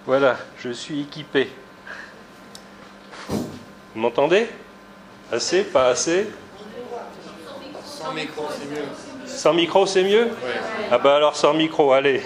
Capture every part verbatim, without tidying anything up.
Voilà, je suis équipé. Vous m'entendez? Assez? Pas assez? Sans micro, c'est mieux. Sans micro, c'est mieux? Ouais. Ah bah alors sans micro, allez.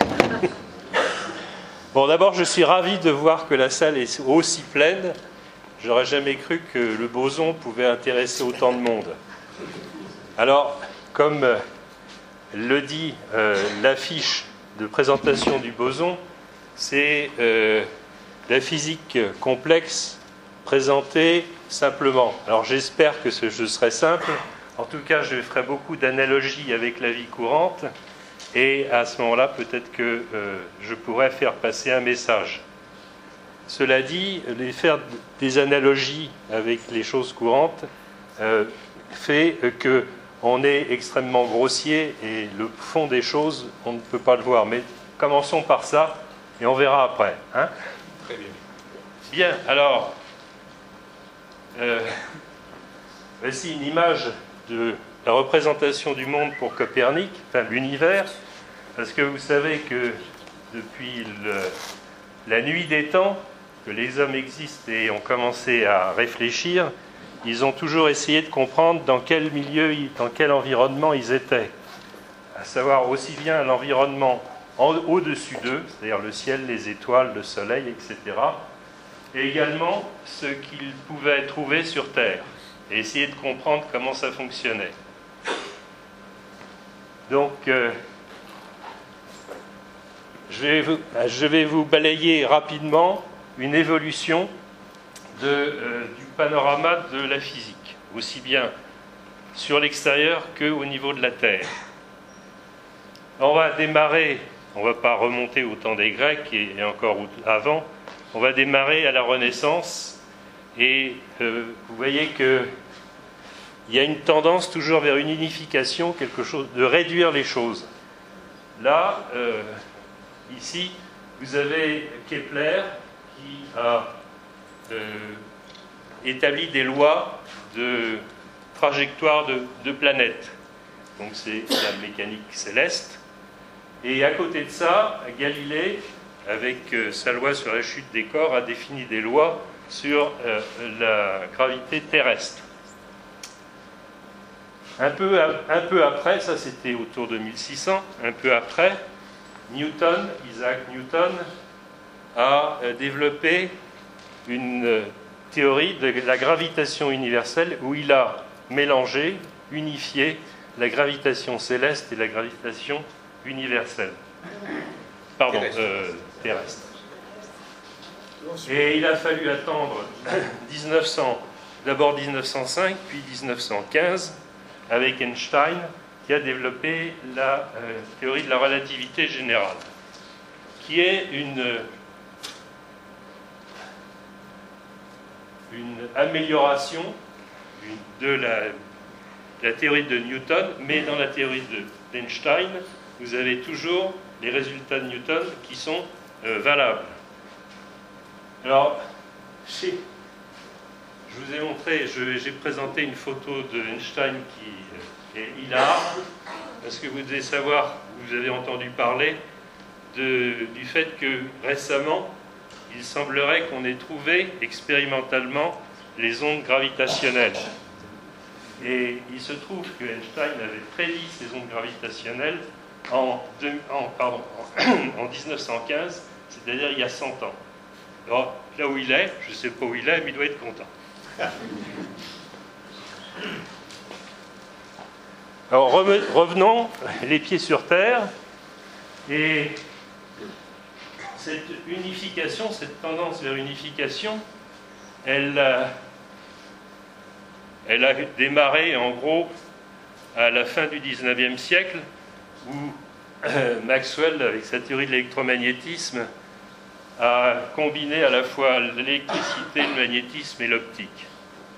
Bon, d'abord, je suis ravi de voir que la salle est aussi pleine. J'aurais jamais cru que le boson pouvait intéresser autant de monde. Alors, comme le dit euh, l'affiche de présentation du boson, c'est euh, la physique complexe présentée simplement. Alors j'espère que ce jeu serait simple. En tout cas, je ferai beaucoup d'analogies avec la vie courante. Et à ce moment-là, peut-être que euh, je pourrais faire passer un message. Cela dit, les faire des analogies avec les choses courantes euh, fait que on est extrêmement grossier et le fond des choses, on ne peut pas le voir. Mais commençons par ça et on verra après. Hein ? Très bien. Bien, alors, euh, voici une image de la représentation du monde pour Copernic, enfin l'univers, parce que vous savez que depuis le, la nuit des temps, que les hommes existent et ont commencé à réfléchir, ils ont toujours essayé de comprendre dans quel milieu, dans quel environnement ils étaient. À savoir aussi bien l'environnement au-dessus d'eux, c'est-à-dire le ciel, les étoiles, le soleil, et cetera, et également ce qu'ils pouvaient trouver sur Terre, et essayer de comprendre comment ça fonctionnait. Donc, euh, je vais vous, je vais vous balayer rapidement une évolution de, euh, du panorama de la physique, aussi bien sur l'extérieur qu'au niveau de la Terre. On va démarrer, on ne va pas remonter au temps des Grecs et, et encore avant, on va démarrer à la Renaissance et euh, vous voyez que il y a une tendance toujours vers une unification, quelque chose de réduire les choses. Là, euh, ici, vous avez Kepler qui a euh, établi des lois de trajectoire de, de planètes. Donc c'est la mécanique céleste. Et à côté de ça, Galilée, avec euh, sa loi sur la chute des corps, a défini des lois sur euh, la gravité terrestre. Un peu, un peu après, ça c'était autour de mille six cents, un peu après, Newton, Isaac Newton, a développé une théorie de la gravitation universelle où il a mélangé, unifié la gravitation céleste et la gravitation universelle. Pardon, terrestre. Euh, terrestre. Et il a fallu attendre dix-neuf cents, d'abord dix-neuf cent cinq, puis dix-neuf cent quinze, avec Einstein, qui a développé la euh, théorie de la relativité générale, qui est une, une amélioration de la, de la théorie de Newton, mais dans la théorie d'Einstein, vous avez toujours les résultats de Newton qui sont euh, valables. Alors, chez Je vous ai montré, j'ai présenté une photo de Einstein qui est hilar, parce que vous devez savoir, vous avez entendu parler de, du fait que récemment, il semblerait qu'on ait trouvé expérimentalement les ondes gravitationnelles. Et il se trouve que Einstein avait prédit ces ondes gravitationnelles en, deux, en, pardon, en, en dix-neuf cent quinze, c'est-à-dire il y a cent ans. Alors, là où il est, je ne sais pas où il est, mais il doit être content. Alors revenons les pieds sur terre, et cette unification, cette tendance vers unification, elle, elle a démarré en gros à la fin du dix-neuvième siècle, où Maxwell, avec sa théorie de l'électromagnétisme, a combiné à la fois l'électricité, le magnétisme et l'optique.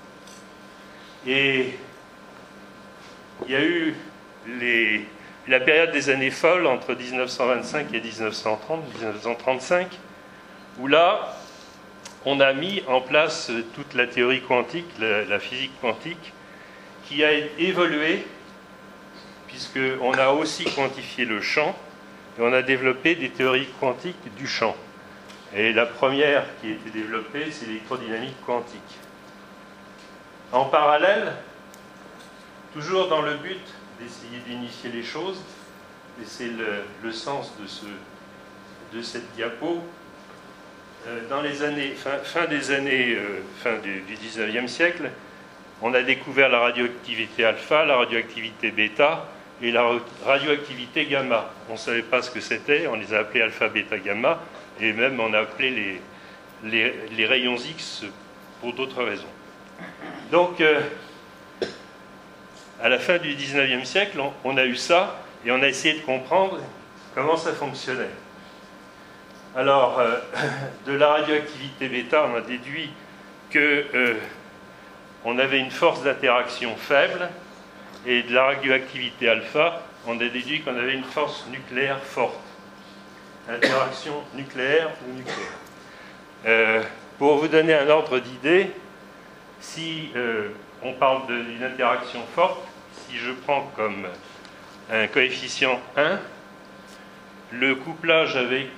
Et il y a eu les, la période des années folles entre dix-neuf cent vingt-cinq et dix-neuf cent trente, dix-neuf cent trente-cinq, où là, on a mis en place toute la théorie quantique, la, la physique quantique, qui a évolué, puisqu'on a aussi quantifié le champ, et on a développé des théories quantiques du champ. Et la première qui a été développée, c'est l'électrodynamique quantique. En parallèle, toujours dans le but d'essayer d'unifier les choses, et c'est le, le sens de, ce, de cette diapo, euh, dans les années, fin, fin des années, euh, fin du, du dix-neuvième siècle, on a découvert la radioactivité alpha, la radioactivité bêta et la radioactivité gamma. On ne savait pas ce que c'était, on les a appelés alpha, bêta, gamma, et même on a appelé les, les, les rayons X pour d'autres raisons. Donc, euh, à la fin du dix-neuvième siècle, on, on a eu ça, et on a essayé de comprendre comment ça fonctionnait. Alors, euh, de la radioactivité bêta, on a déduit que euh, on avait une force d'interaction faible, et de la radioactivité alpha, on a déduit qu'on avait une force nucléaire forte. Interaction nucléaire ou nucléaire. Euh, pour vous donner un ordre d'idée, si euh, on parle d'une interaction forte, si je prends comme un coefficient un, le couplage avec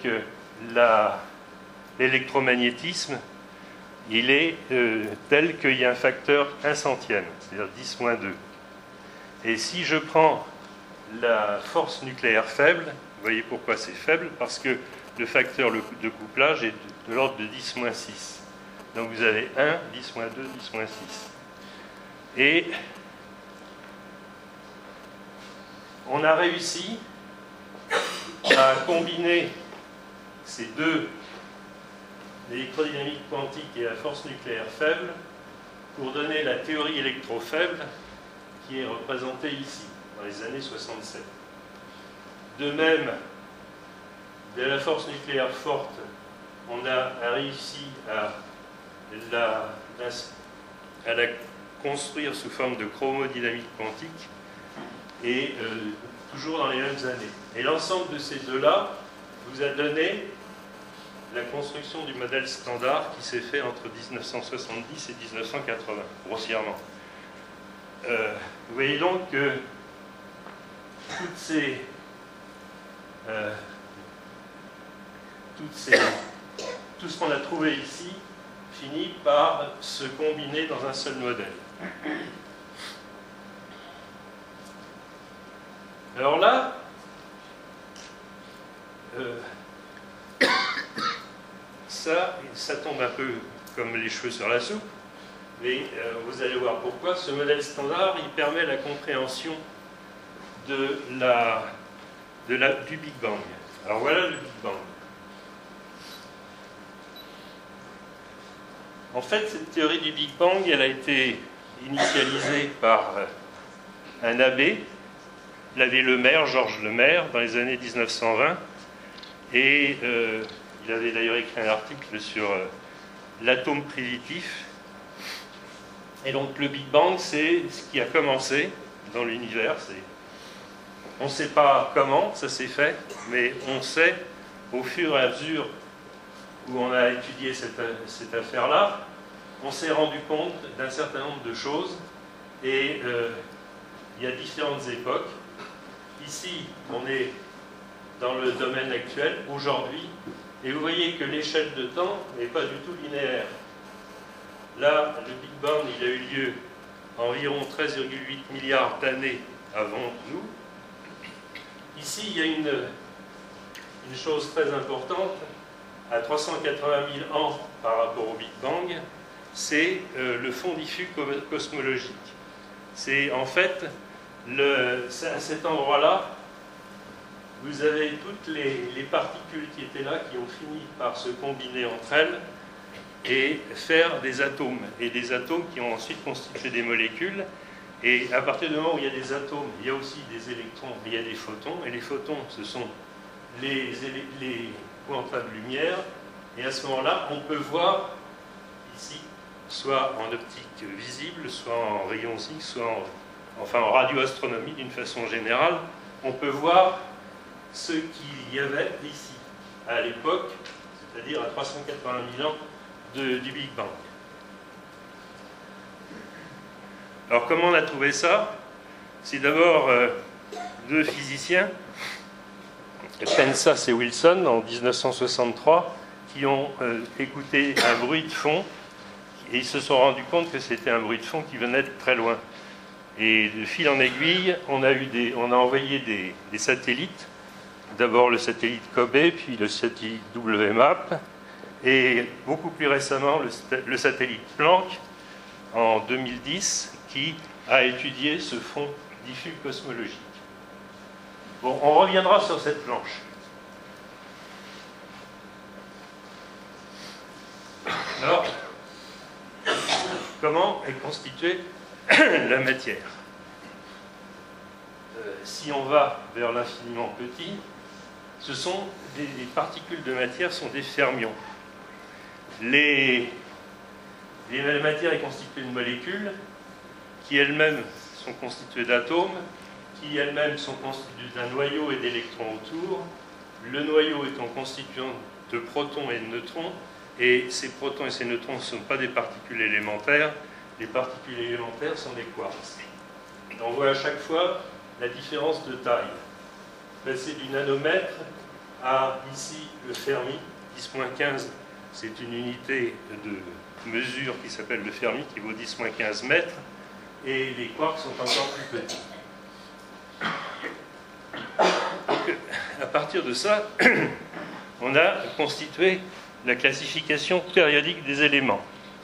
l'électromagnétisme, il est euh, tel qu'il y a un facteur un centième, c'est-à-dire dix moins deux. Et si je prends la force nucléaire faible, vous voyez pourquoi c'est faible, parce que le facteur de couplage est de l'ordre de dix moins six. Donc vous avez un, dix moins deux, dix moins six. Et on a réussi à combiner ces deux, l'électrodynamique quantique et la force nucléaire faible, pour donner la théorie électrofaible qui est représentée ici, dans les années soixante-sept. De même, de la force nucléaire forte, on a réussi à la, à la construire sous forme de chromodynamique quantique, et euh, toujours dans les mêmes années. Et l'ensemble de ces deux-là vous a donné la construction du modèle standard qui s'est fait entre mille neuf cent soixante-dix et mille neuf cent quatre-vingts, grossièrement. Euh, vous voyez donc que toutes ces, euh, toutes ces, tout ce qu'on a trouvé ici finit par se combiner dans un seul modèle. Alors là, euh, ça, ça tombe un peu comme les cheveux sur la soupe, mais euh, vous allez voir pourquoi. Ce modèle standard, il permet la compréhension de la, de la, du Big Bang. Alors voilà le Big Bang. En fait, cette théorie du Big Bang, elle a été initialisée par un abbé, l'abbé Lemaire, Georges Lemaire, dans les années mille neuf cent vingt, et euh, il avait d'ailleurs écrit un article sur euh, l'atome primitif. Et donc le Big Bang, c'est ce qui a commencé dans l'univers. On ne sait pas comment ça s'est fait, mais on sait, au fur et à mesure où on a étudié cette, cette affaire-là, on s'est rendu compte d'un certain nombre de choses, et euh, il y a différentes époques. Ici, on est dans le domaine actuel, aujourd'hui, et vous voyez que l'échelle de temps n'est pas du tout linéaire. Là, le Big Bang, il a eu lieu environ treize virgule huit milliards d'années avant nous. Ici, il y a une, une chose très importante, à trois cent quatre-vingt mille ans par rapport au Big Bang, c'est euh, le fond diffus cosmologique. C'est en fait, le, à cet endroit-là, vous avez toutes les, les particules qui étaient là, qui ont fini par se combiner entre elles et faire des atomes. Et des atomes qui ont ensuite constitué des molécules. Et à partir du moment où il y a des atomes, il y a aussi des électrons, il y a des photons. Et les photons, ce sont les, les quantas de lumière. Et à ce moment-là, on peut voir ici, soit en optique visible, soit en rayons X, soit en, enfin en radioastronomie d'une façon générale, on peut voir ce qu'il y avait ici, à l'époque, c'est-à-dire à trois cent quatre-vingt mille ans de, du Big Bang. Alors comment on a trouvé ça? C'est d'abord euh, deux physiciens, Pensas et Wilson, en mille neuf cent soixante-trois, qui ont euh, écouté un bruit de fond et ils se sont rendus compte que c'était un bruit de fond qui venait de très loin. Et de fil en aiguille, on a, eu des, on a envoyé des, des satellites, d'abord le satellite COBE, puis le satellite W MAP, et beaucoup plus récemment le, le satellite Planck en deux mille dix, qui a étudié ce fond diffus cosmologique. Bon, on reviendra sur cette planche. Alors, comment est constituée la matière? euh, Si on va vers l'infiniment petit, ce sont des, les particules de matière sont des fermions. Les, les, la matière est constituée de molécules qui elles-mêmes sont constituées d'atomes, qui elles-mêmes sont constituées d'un noyau et d'électrons autour, le noyau étant constitué de protons et de neutrons, et ces protons et ces neutrons ne sont pas des particules élémentaires, les particules élémentaires sont des quarks. On voit à chaque fois la différence de taille. Passer du nanomètre à, ici, le Fermi, dix moins quinze, c'est une unité de mesure qui s'appelle le Fermi, qui vaut dix moins quinze mètres, et les quarks sont encore plus petits. Donc, à partir de ça, on a constitué la classification périodique des éléments.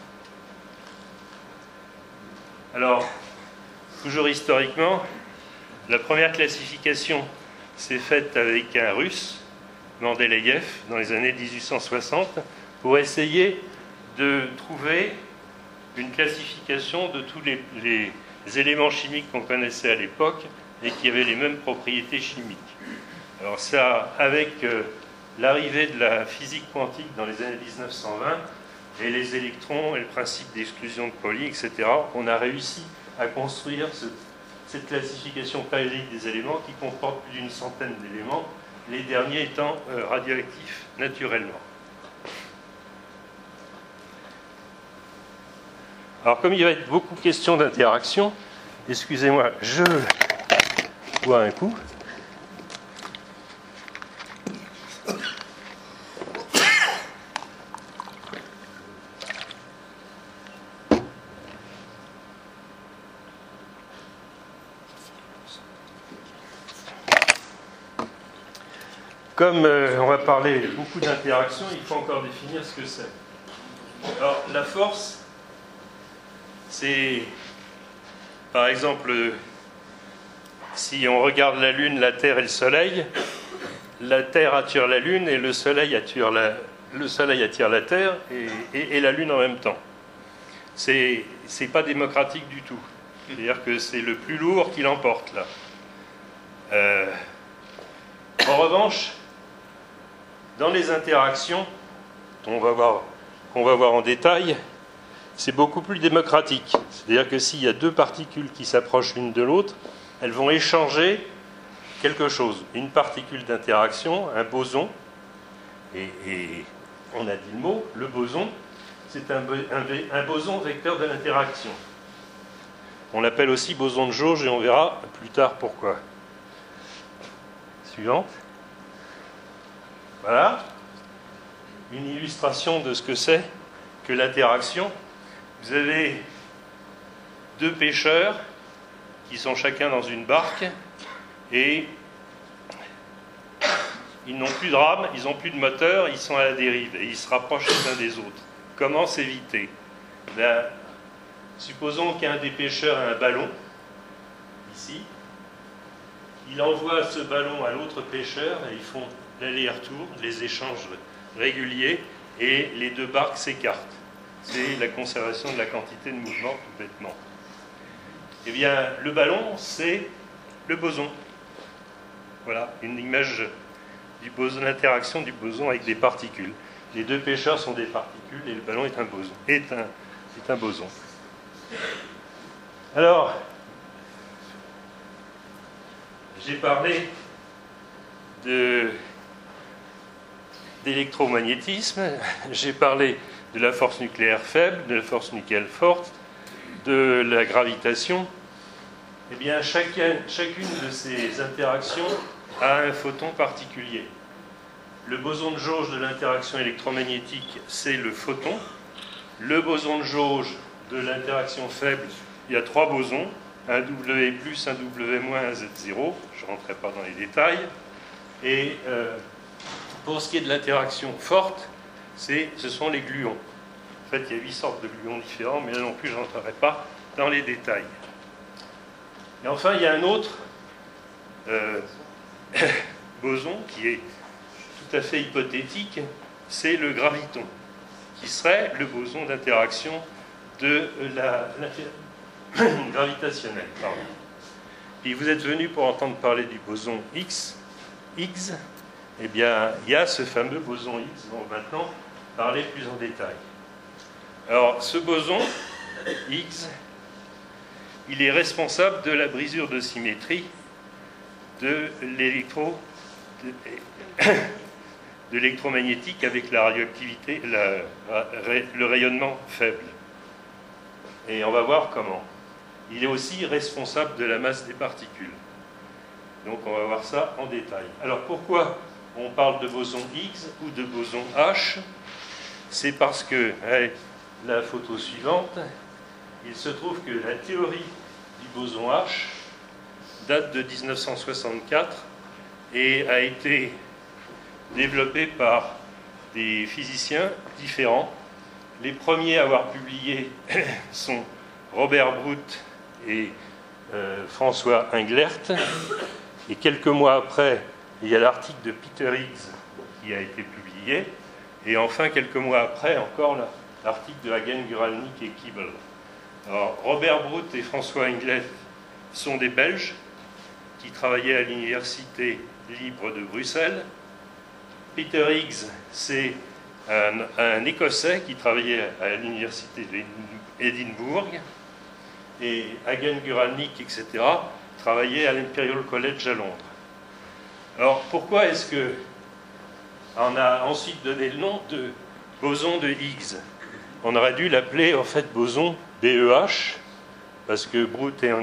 Alors, toujours historiquement, la première classification s'est faite avec un Russe, Mendeleïev, dans les années mille huit cent soixante, pour essayer de trouver une classification de tous les, les éléments chimiques qu'on connaissait à l'époque et qui avaient les mêmes propriétés chimiques. Alors ça, avec euh, l'arrivée de la physique quantique dans les années mille neuf cent vingt, et les électrons et le principe d'exclusion de Pauli, et cetera, on a réussi à construire ce, cette classification périodique des éléments qui comporte plus d'une centaine d'éléments, les derniers étant euh, radioactifs naturellement. Alors comme il va être beaucoup question d'interaction, excusez-moi, je bois un coup. Comme euh, on va parler beaucoup d'interactions, il faut encore définir ce que c'est. Alors, la force, c'est, par exemple, si on regarde la Lune, la Terre et le Soleil, la Terre attire la Lune et le Soleil attire la, le soleil attire la Terre et, et, et la Lune en même temps. C'est, c'est pas démocratique du tout. C'est-à-dire que c'est le plus lourd qui l'emporte, là. Euh, en revanche, dans les interactions, qu'on va voir, qu'on va voir en détail, c'est beaucoup plus démocratique. C'est-à-dire que s'il y a deux particules qui s'approchent l'une de l'autre, elles vont échanger quelque chose. Une particule d'interaction, un boson, et, et on a dit le mot, le boson, c'est un, un, un boson vecteur de l'interaction. On l'appelle aussi boson de jauge et on verra plus tard pourquoi. Suivante. Voilà, une illustration de ce que c'est que l'interaction. Vous avez deux pêcheurs qui sont chacun dans une barque et ils n'ont plus de rame, ils n'ont plus de moteur, ils sont à la dérive et ils se rapprochent les uns des autres. Comment s'éviter? Ben, supposons qu'un des pêcheurs a un ballon, ici, il envoie ce ballon à l'autre pêcheur et ils font l'aller-retour, les échanges réguliers, et les deux barques s'écartent. C'est la conservation de la quantité de mouvement, tout bêtement. Eh bien, le ballon, c'est le boson. Voilà, une image du boson, l'interaction du boson avec des particules. Les deux pêcheurs sont des particules et le ballon est un boson. Est un, est un boson. Alors, j'ai parlé de d'électromagnétisme, j'ai parlé de la force nucléaire faible, de la force nucléaire forte, de la gravitation. Eh bien, chacun, chacune de ces interactions a un photon particulier. Le boson de jauge de l'interaction électromagnétique, c'est le photon. Le boson de jauge de l'interaction faible, il y a trois bosons, un W plus, un W moins, un Z zéro. Je ne rentrerai pas dans les détails. Et euh, pour ce qui est de l'interaction forte, c'est, ce sont les gluons. En fait, il y a huit sortes de gluons différents, mais là non plus, je ne rentrerai pas dans les détails. Et enfin, il y a un autre euh, boson qui est tout à fait hypothétique, c'est le graviton, qui serait le boson d'interaction de la, la gravitationnelle. Pardon. Et vous êtes venu pour entendre parler du boson X, Higgs. Eh bien, il y a ce fameux boson Higgs dont on va maintenant parler plus en détail. Alors, ce boson Higgs, il est responsable de la brisure de symétrie de l'électro de, de l'électromagnétique avec la radioactivité, la, le rayonnement faible. Et on va voir comment. Il est aussi responsable de la masse des particules. Donc on va voir ça en détail. Alors pourquoi on parle de boson Higgs ou de boson H? C'est parce que, allez, la photo suivante, il se trouve que la théorie du boson H date de mille neuf cent soixante-quatre et a été développée par des physiciens différents. Les premiers à avoir publié sont Robert Brout et euh, François Englert. Et quelques mois après, il y a l'article de Peter Higgs qui a été publié. Et enfin, quelques mois après, encore l'article de Hagen-Guralnick et Kibble. Alors, Robert Brout et François Englert sont des Belges qui travaillaient à l'Université libre de Bruxelles. Peter Higgs, c'est un, un Écossais qui travaillait à l'Université d'Édimbourg. Et Hagen-Guralnick, et cetera, travaillait à l'Imperial College à Londres. Alors, pourquoi est-ce que on a ensuite donné le nom de boson de Higgs? On aurait dû l'appeler en fait boson B E H, parce que Brout et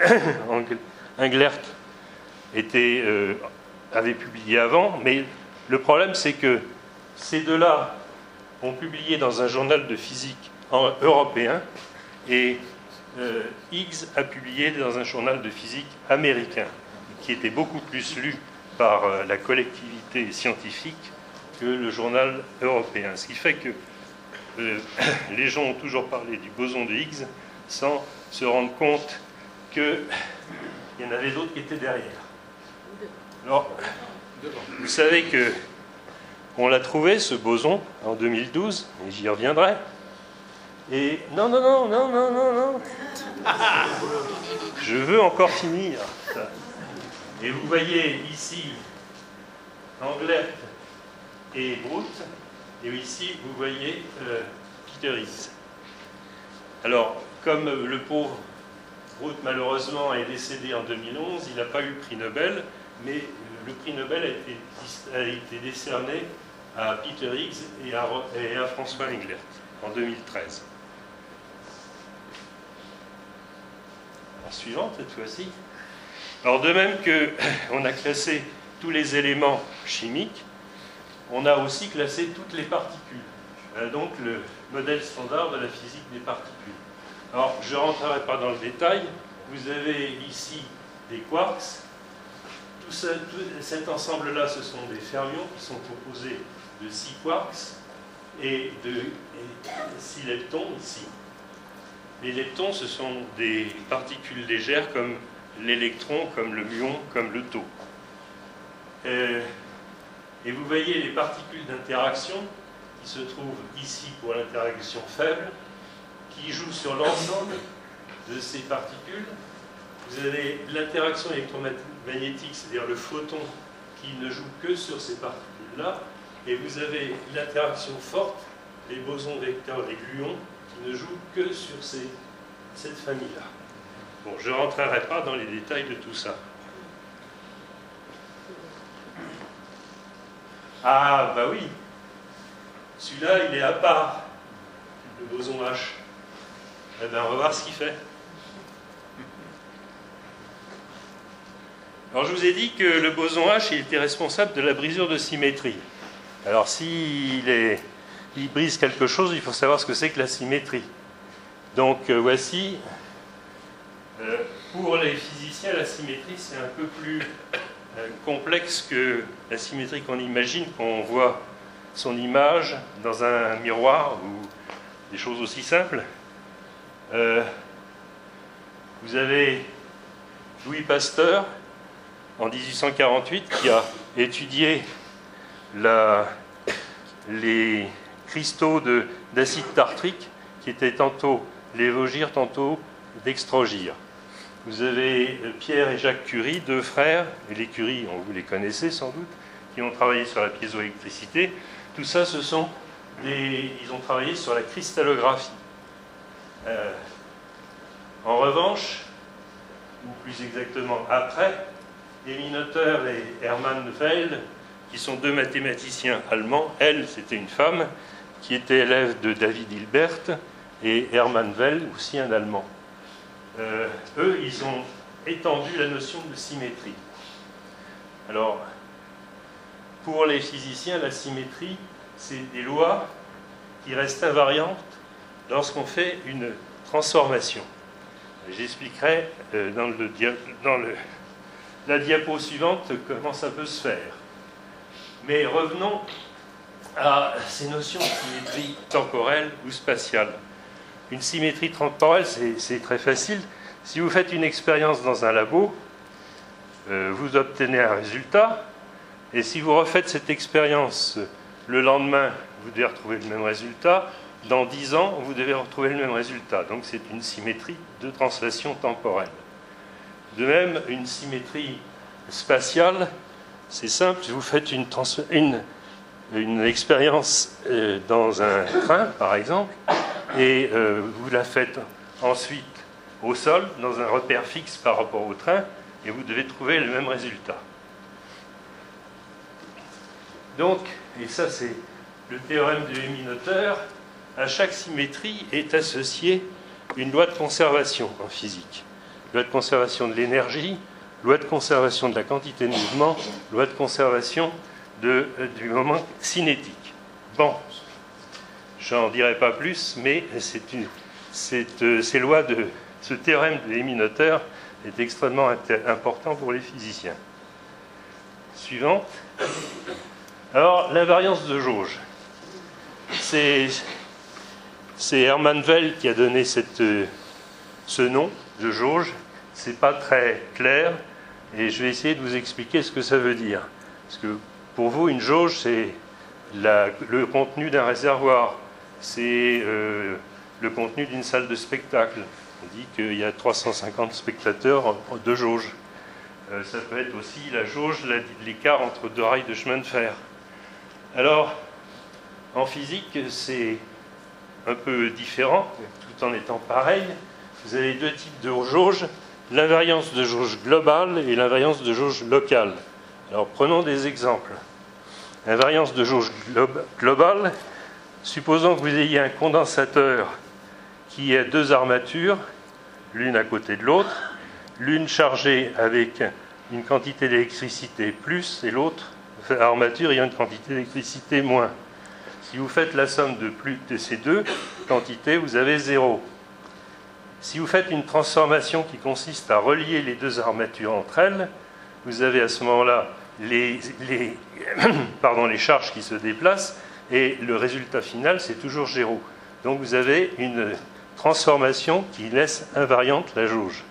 Englert étaient, euh, avaient publié avant, mais le problème c'est que ces deux-là ont publié dans un journal de physique en, européen, et euh, Higgs a publié dans un journal de physique américain, qui était beaucoup plus lu par euh, la collectivité scientifique que le journal européen. Ce qui fait que euh, les gens ont toujours parlé du boson de Higgs sans se rendre compte qu'il y en avait d'autres qui étaient derrière. Alors, vous savez que on l'a trouvé, ce boson, en deux mille douze, et j'y reviendrai. Et non, non, non, non, non, non, non. Je veux encore finir. Et vous voyez ici Englert et Brout, et ici vous voyez euh, Peter Higgs. Alors, comme le pauvre Brout malheureusement est décédé en deux mille onze, il n'a pas eu le prix Nobel, mais le prix Nobel a été, a été décerné à Peter Higgs et à, et à François Englert en deux mille treize. Alors, suivante cette fois-ci. Alors, de même qu'on a classé tous les éléments chimiques, on a aussi classé toutes les particules. Voilà donc le modèle standard de la physique des particules. Alors, je ne rentrerai pas dans le détail. Vous avez ici des quarks. Tout, ça, tout cet ensemble-là, ce sont des fermions qui sont composés de six quarks et de six leptons ici. Les leptons, ce sont des particules légères comme l'électron, comme le muon, comme le tau. Euh, et vous voyez les particules d'interaction qui se trouvent ici pour l'interaction faible, qui jouent sur l'ensemble de ces particules. Vous avez l'interaction électromagnétique, c'est-à-dire le photon qui ne joue que sur ces particules-là, et vous avez l'interaction forte, les bosons vecteurs, les gluons, qui ne jouent que sur ces, cette famille-là. Bon, je ne rentrerai pas dans les détails de tout ça. Ah, bah oui, celui-là, il est à part, le boson H. Eh bien, on va voir ce qu'il fait. Alors, je vous ai dit que le boson H il était responsable de la brisure de symétrie. Alors s'il est, il brise quelque chose, il faut savoir ce que c'est que la symétrie. Donc euh, voici, euh, pour les physiciens, la symétrie c'est un peu plus euh, complexe que la symétrie qu'on imagine quand on voit son image dans un miroir ou des choses aussi simples. Euh, vous avez Louis Pasteur en dix-huit cent quarante-huit qui a étudié la, les cristaux de, d'acide tartrique qui étaient tantôt lévogir, tantôt dextrogir. Vous avez Pierre et Jacques Curie, deux frères, et les Curie, vous les connaissez sans doute, qui ont travaillé sur la piézoélectricité. Tout ça, ce sont des, ils ont travaillé sur la cristallographie. Euh, en revanche, ou plus exactement après, Emmy Noether et Hermann Weyl, qui sont deux mathématiciens allemands, elle, c'était une femme, qui était élève de David Hilbert, et Hermann Weyl, aussi un Allemand. Euh, eux, ils ont étendu la notion de symétrie. Alors, pour les physiciens, la symétrie, c'est des lois qui restent invariantes lorsqu'on fait une transformation. J'expliquerai euh, dans, le dia dans le, la diapo suivante comment ça peut se faire. Mais revenons à ces notions de symétrie temporelle ou spatiale. Une symétrie temporelle, c'est très facile. Si vous faites une expérience dans un labo, euh, vous obtenez un résultat, et si vous refaites cette expérience le lendemain, vous devez retrouver le même résultat. Dans dix ans, vous devez retrouver le même résultat. Donc c'est une symétrie de translation temporelle. De même, une symétrie spatiale, c'est simple. Si vous faites une, une, une expérience euh, dans un train, par exemple, et euh, vous la faites ensuite au sol, dans un repère fixe par rapport au train, et vous devez trouver le même résultat. Donc, et ça c'est le théorème de Emmy Noether, à chaque symétrie est associée une loi de conservation en physique. Loi de conservation de l'énergie, loi de conservation de la quantité de mouvement, loi de conservation de, euh, du moment cinétique. Bon, j'en dirai pas plus, mais c'est une, cette, euh, ces lois de ce théorème de Emmy Noether est extrêmement important pour les physiciens. Suivante. Alors, l'invariance de jauge. C'est C'est Hermann Weyl qui a donné cette, ce nom de jauge. Ce n'est pas très clair et je vais essayer de vous expliquer ce que ça veut dire. Parce que pour vous, une jauge, c'est le contenu d'un réservoir, c'est euh, le contenu d'une salle de spectacle. On dit qu'il y a trois cent cinquante spectateurs de jauge. Euh, ça peut être aussi la jauge, l'écart entre deux rails de chemin de fer. Alors, en physique, c'est un peu différent, tout en étant pareil. Vous avez deux types de jauge, l'invariance de jauge globale et l'invariance de jauge locale. Alors prenons des exemples. L'invariance de jauge globale, supposons que vous ayez un condensateur qui a deux armatures, l'une à côté de l'autre, l'une chargée avec une quantité d'électricité plus et l'autre armature ayant une quantité d'électricité moins. Si vous faites la somme de plus de ces deux quantités, vous avez zéro. Si vous faites une transformation qui consiste à relier les deux armatures entre elles, vous avez à ce moment-là les, les, pardon, les charges qui se déplacent et le résultat final, c'est toujours zéro. Donc vous avez une transformation qui laisse invariante la jauge.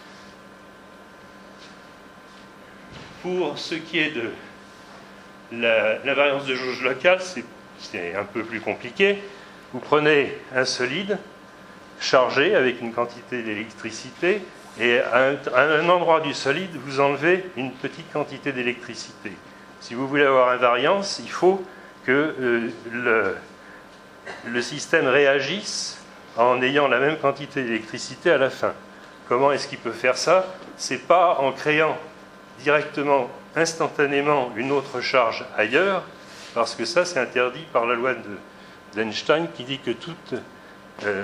Pour ce qui est de l'invariance de jauge locale, c'est c'est un peu plus compliqué. Vous prenez un solide chargé avec une quantité d'électricité et à un, à un endroit du solide, vous enlevez une petite quantité d'électricité. Si vous voulez avoir invariance, il faut que euh, le, le système réagisse en ayant la même quantité d'électricité à la fin. Comment est-ce qu'il peut faire ça? C'est pas en créant directement, instantanément, une autre charge ailleurs, parce que ça, c'est interdit par la loi d'Einstein qui dit que toute, euh,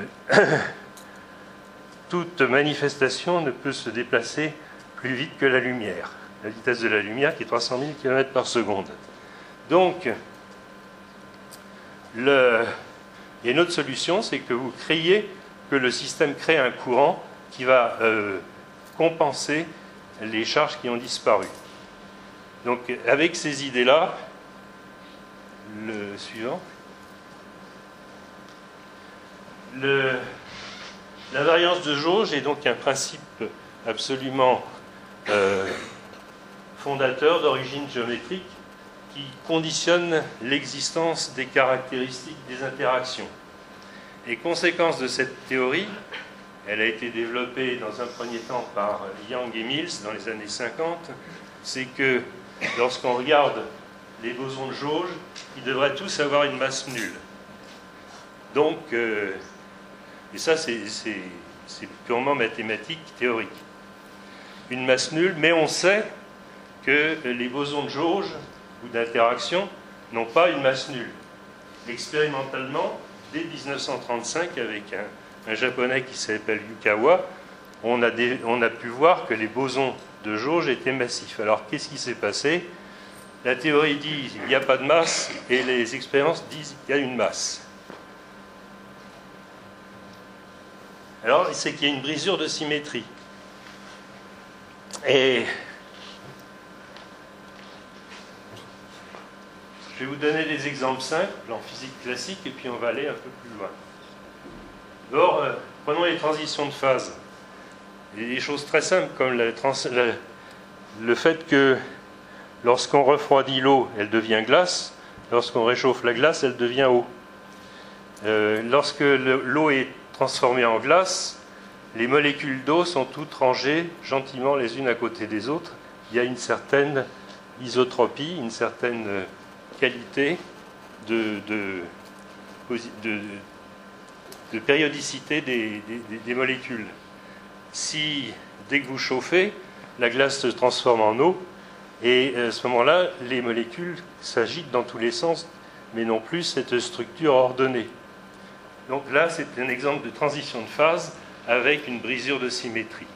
toute manifestation ne peut se déplacer plus vite que la lumière. La vitesse de la lumière qui est trois cent mille kilomètres par seconde. Donc, le, il y a une autre solution, c'est que vous créez, que le système crée un courant qui va euh, compenser les charges qui ont disparu. Donc avec ces idées-là, le suivant, le, la variance de jauge est donc un principe absolument euh, fondateur d'origine géométrique qui conditionne l'existence des caractéristiques des interactions. Et conséquence de cette théorie, elle a été développée dans un premier temps par Young et Mills dans les années cinquante, c'est que lorsqu'on regarde les bosons de jauge, ils devraient tous avoir une masse nulle. Donc, euh, et ça c'est purement mathématique, théorique. Une masse nulle, mais on sait que les bosons de jauge ou d'interaction n'ont pas une masse nulle. Expérimentalement, dès mille neuf cent trente-cinq, avec un, un japonais qui s'appelle Yukawa, on a, des, on a pu voir que les bosons de jauge étaient massifs. Alors, qu'est-ce qui s'est passé? La théorie dit qu'il n'y a pas de masse, et les expériences disent qu'il y a une masse. Alors, c'est qu'il y a une brisure de symétrie. Et je vais vous donner des exemples simples en physique classique, et puis on va aller un peu plus loin. D'abord, euh, prenons les transitions de phase. Il y a des choses très simples, comme la trans la, le fait que lorsqu'on refroidit l'eau, elle devient glace. Lorsqu'on réchauffe la glace, elle devient eau. Euh, lorsque l'eau est transformée en glace, les molécules d'eau sont toutes rangées gentiment les unes à côté des autres. Il y a une certaine isotropie, une certaine qualité de, de, de, de périodicité des, des, des molécules. Si, dès que vous chauffez, la glace se transforme en eau, et à ce moment-là, les molécules s'agitent dans tous les sens, mais non plus cette structure ordonnée. Donc là, c'est un exemple de transition de phase avec une brisure de symétrie.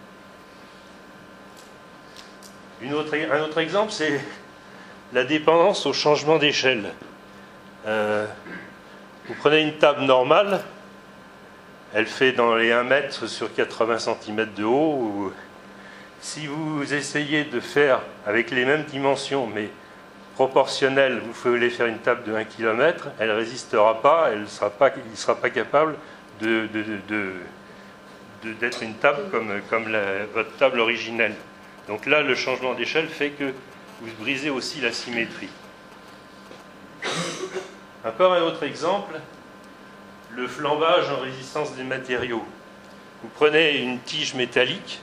Une autre, un autre exemple, c'est la dépendance au changement d'échelle. Euh, vous prenez une table normale, elle fait dans les un mètre sur quatre-vingts centimètres de haut. Ou, si vous essayez de faire avec les mêmes dimensions, mais proportionnelles, vous voulez faire une table de un kilomètre, elle ne résistera pas, elle sera pas, il ne sera pas capable de, de, de, de, d'être une table comme, comme la, votre table originelle. Donc là, le changement d'échelle fait que vous brisez aussi la symétrie. Encore un autre exemple, le flambage en résistance des matériaux. Vous prenez une tige métallique,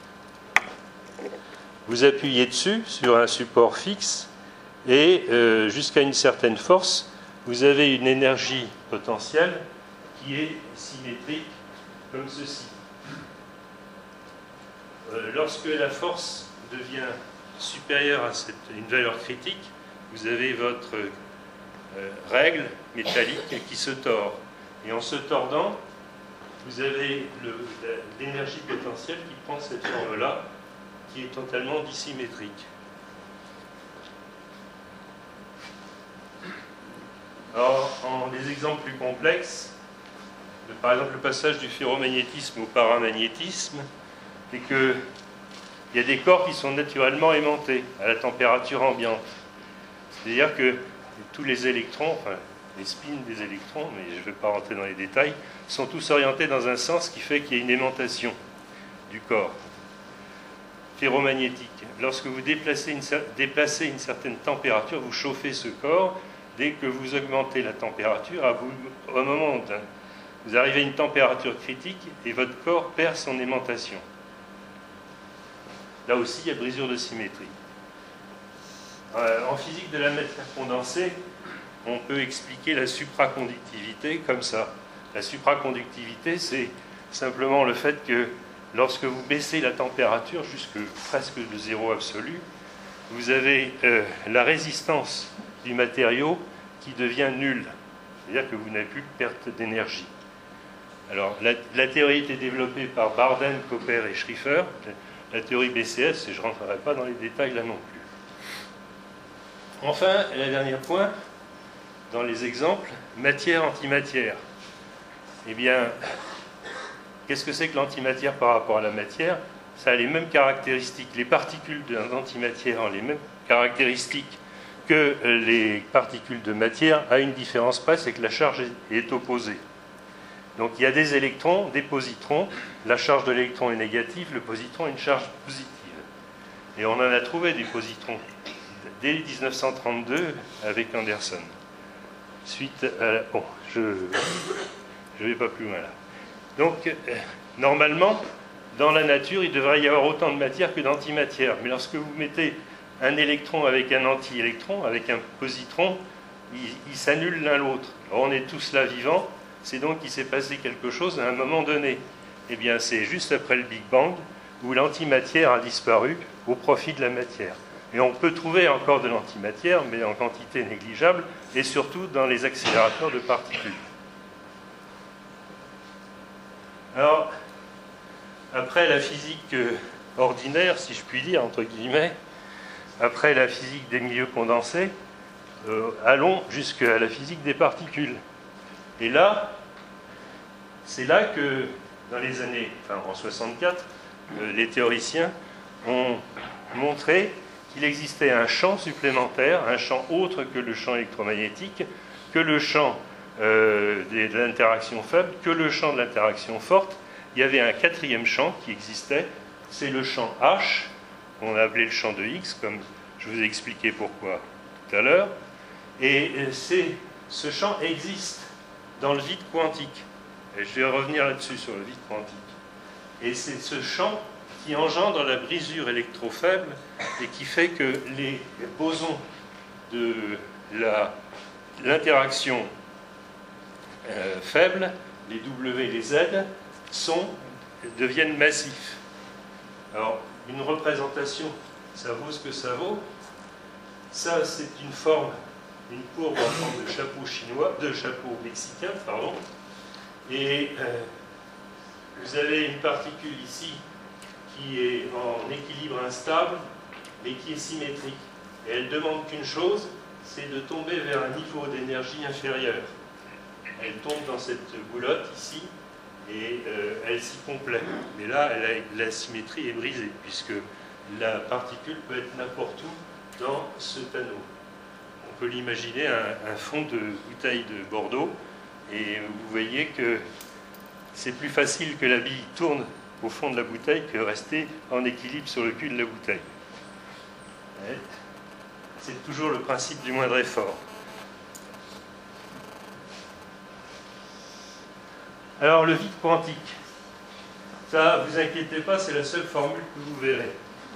vous appuyez dessus sur un support fixe, et euh, jusqu'à une certaine force, vous avez une énergie potentielle qui est symétrique comme ceci. Euh, lorsque la force devient supérieure à cette, une valeur critique, vous avez votre euh, règle métallique qui se tord. Et en se tordant, vous avez l'énergie potentielle qui prend cette forme-là, qui est totalement dissymétrique. Alors, en des exemples plus complexes, le, par exemple le passage du ferromagnétisme au paramagnétisme, c'est que il y a des corps qui sont naturellement aimantés à la température ambiante. C'est-à-dire que tous les électrons, enfin les spins des électrons, mais je ne vais pas rentrer dans les détails, sont tous orientés dans un sens qui fait qu'il y a une aimantation du corps ferromagnétique. Lorsque vous déplacez une, déplacez une certaine température, vous chauffez ce corps. Dès que vous augmentez la température, à vous, au moment où vous arrivez à une température critique et votre corps perd son aimantation. Là aussi, il y a brisure de symétrie. Euh, en physique de la matière condensée, on peut expliquer la supraconductivité comme ça. La supraconductivité, c'est simplement le fait que lorsque vous baissez la température jusque presque de zéro absolu, vous avez euh, la résistance du matériau qui devient nulle. C'est-à-dire que vous n'avez plus de perte d'énergie. Alors, la, la théorie a été développée par Barden, Cooper et Schrieffer. La théorie B C S, et je ne rentrerai pas dans les détails là non plus. Enfin, le dernier point, dans les exemples, matière-antimatière. Eh bien, qu'est-ce que c'est que l'antimatière par rapport à la matière? Ça a les mêmes caractéristiques. Les particules d'antimatière ont les mêmes caractéristiques que les particules de matière, à une différence près, c'est que la charge est opposée. Donc il y a des électrons, des positrons. La charge de l'électron est négative, le positron a une charge positive. Et on en a trouvé des positrons dès mille neuf cent trente-deux avec Anderson. Suite à la... Bon, je ne vais pas plus loin là. Donc, euh, normalement, dans la nature, il devrait y avoir autant de matière que d'antimatière. Mais lorsque vous mettez un électron avec un anti-électron, avec un positron, ils, ils s'annulent l'un l'autre. On est tous là vivants, c'est donc qu'il s'est passé quelque chose à un moment donné. Eh bien, c'est juste après le Big Bang où l'antimatière a disparu au profit de la matière. Et on peut trouver encore de l'antimatière, mais en quantité négligeable, et surtout dans les accélérateurs de particules. Alors, après la physique ordinaire, si je puis dire, entre guillemets, après la physique des milieux condensés, euh, allons jusqu'à la physique des particules. Et là, c'est là que, dans les années, enfin en soixante-quatre, euh, les théoriciens ont montré qu'il existait un champ supplémentaire, un champ autre que le champ électromagnétique, que le champ euh, de l'interaction faible, que le champ de l'interaction forte. Il y avait un quatrième champ qui existait, c'est le champ H, qu'on a appelé le champ de Higgs, comme je vous ai expliqué pourquoi tout à l'heure. Et c'est, ce champ existe dans le vide quantique. Et je vais revenir là-dessus, sur le vide quantique. Et c'est ce champ qui engendre la brisure électrofaible et qui fait que les bosons de la, l'interaction euh, faible, les W et les Z, sont, deviennent massifs. Alors, une représentation, ça vaut ce que ça vaut. Ça, c'est une forme, une courbe en forme de chapeau chinois, de chapeau mexicain, pardon. Et euh, vous avez une particule ici qui est en équilibre instable, mais qui est symétrique. Et elle demande qu'une chose, c'est de tomber vers un niveau d'énergie inférieur. Elle tombe dans cette boulotte ici, et euh, elle s'y complaît. Mais là, elle a, la symétrie est brisée, puisque la particule peut être n'importe où dans ce panneau. On peut l'imaginer un, un fond de bouteille de Bordeaux, et vous voyez que c'est plus facile que la bille tourne au fond de la bouteille que rester en équilibre sur le cul de la bouteille. C'est toujours le principe du moindre effort. Alors, le vide quantique. Ça, vous inquiétez pas, c'est la seule formule que vous verrez.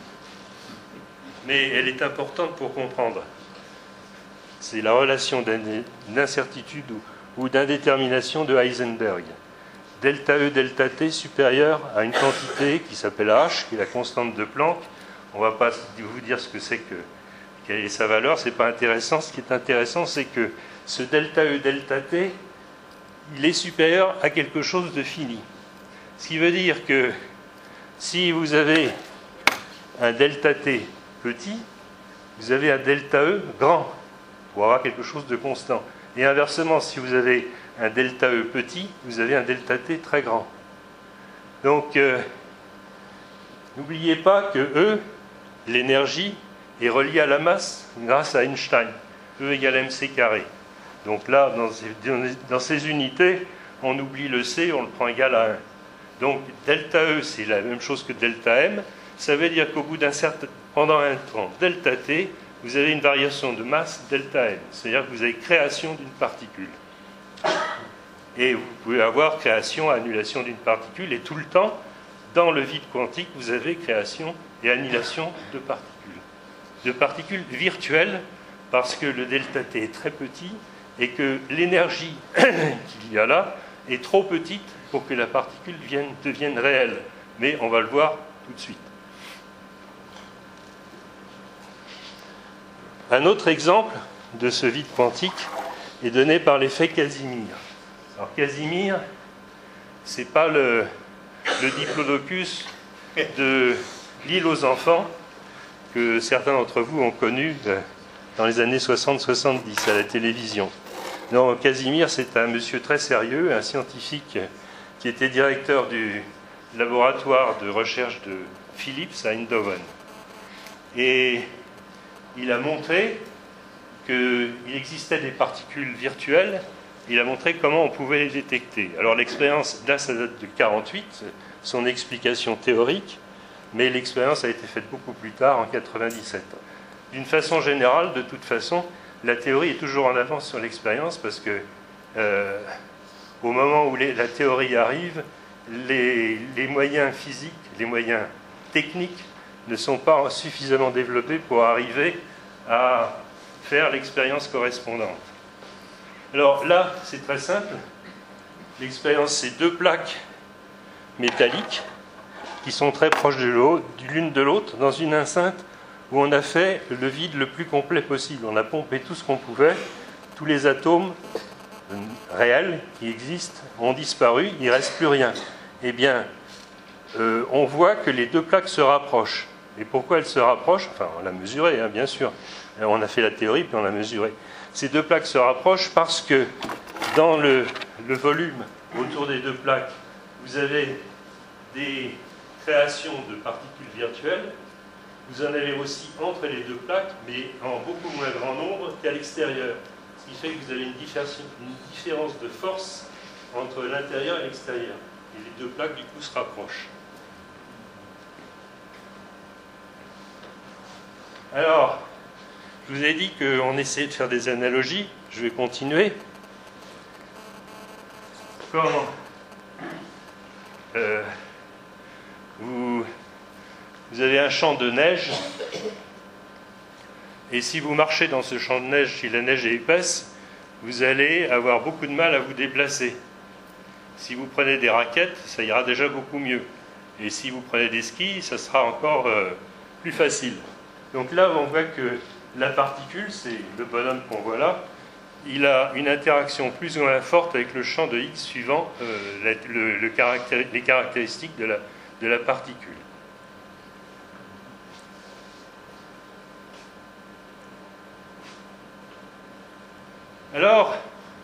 Mais elle est importante pour comprendre. C'est la relation d'incertitude ou d'indétermination de Heisenberg. Delta E, delta T supérieur à une quantité qui s'appelle H, qui est la constante de Planck. On ne va pas vous dire ce que c'est que, quelle est sa valeur, ce n'est pas intéressant. Ce qui est intéressant, c'est que ce delta E, delta T, il est supérieur à quelque chose de fini. Ce qui veut dire que si vous avez un delta T petit, vous avez un delta E grand, pour avoir quelque chose de constant. Et inversement, si vous avez un delta E petit, vous avez un delta T très grand. Donc, euh, n'oubliez pas que E, l'énergie, est reliée à la masse grâce à Einstein. E égale mc carré. Donc là, dans ces, dans ces unités, on oublie le C, on le prend égal à un. Donc, delta E, c'est la même chose que delta M. Ça veut dire qu'au bout d'un certain... pendant un temps, delta T, vous avez une variation de masse delta M. C'est-à-dire que vous avez création d'une particule. Et vous pouvez avoir création, annulation d'une particule, et tout le temps, dans le vide quantique, vous avez création et annulation de particules. De particules virtuelles, parce que le delta T est très petit, et que l'énergie qu'il y a là est trop petite pour que la particule devienne, devienne réelle. Mais on va le voir tout de suite. Un autre exemple de ce vide quantique est donné par l'effet Casimir. Alors Casimir, c'est pas le, le diplodocus de l'île aux enfants que certains d'entre vous ont connu dans les années soixante soixante-dix à la télévision. Non, Casimir, c'est un monsieur très sérieux, un scientifique qui était directeur du laboratoire de recherche de Philips à Eindhoven. Et il a montré qu'il existait des particules virtuelles. Il a montré comment on pouvait les détecter. Alors l'expérience, là, ça date de quarante-huit, son explication théorique, mais l'expérience a été faite beaucoup plus tard, en quatre-vingt-dix-sept. D'une façon générale, de toute façon, la théorie est toujours en avance sur l'expérience parce que euh, au moment où les, la théorie arrive, les, les moyens physiques, les moyens techniques ne sont pas suffisamment développés pour arriver à faire l'expérience correspondante. Alors là, c'est très simple. L'expérience, c'est deux plaques métalliques qui sont très proches de l'une de l'autre dans une enceinte où on a fait le vide le plus complet possible. On a pompé tout ce qu'on pouvait. Tous les atomes réels qui existent ont disparu. Il ne reste plus rien. Eh bien, euh, on voit que les deux plaques se rapprochent. Et pourquoi elles se rapprochent? Enfin, on l'a mesuré, hein, bien sûr. On a fait la théorie, puis on l'a mesuré. Ces deux plaques se rapprochent parce que dans le, le volume autour des deux plaques, vous avez des créations de particules virtuelles. Vous en avez aussi entre les deux plaques, mais en beaucoup moins grand nombre qu'à l'extérieur. Ce qui fait que vous avez une différence, une différence de force entre l'intérieur et l'extérieur. Et les deux plaques, du coup, se rapprochent. Alors, je vous ai dit qu'on essayait de faire des analogies. Je vais continuer. Quand euh, vous, vous avez un champ de neige, et si vous marchez dans ce champ de neige, si la neige est épaisse, vous allez avoir beaucoup de mal à vous déplacer. Si vous prenez des raquettes, ça ira déjà beaucoup mieux. Et si vous prenez des skis, ça sera encore euh, plus facile. Donc là, on voit que la particule, c'est le bonhomme qu'on voit là, il a une interaction plus ou moins forte avec le champ de X suivant euh, la, le, le caractéri- les caractéristiques de la, de la particule. Alors,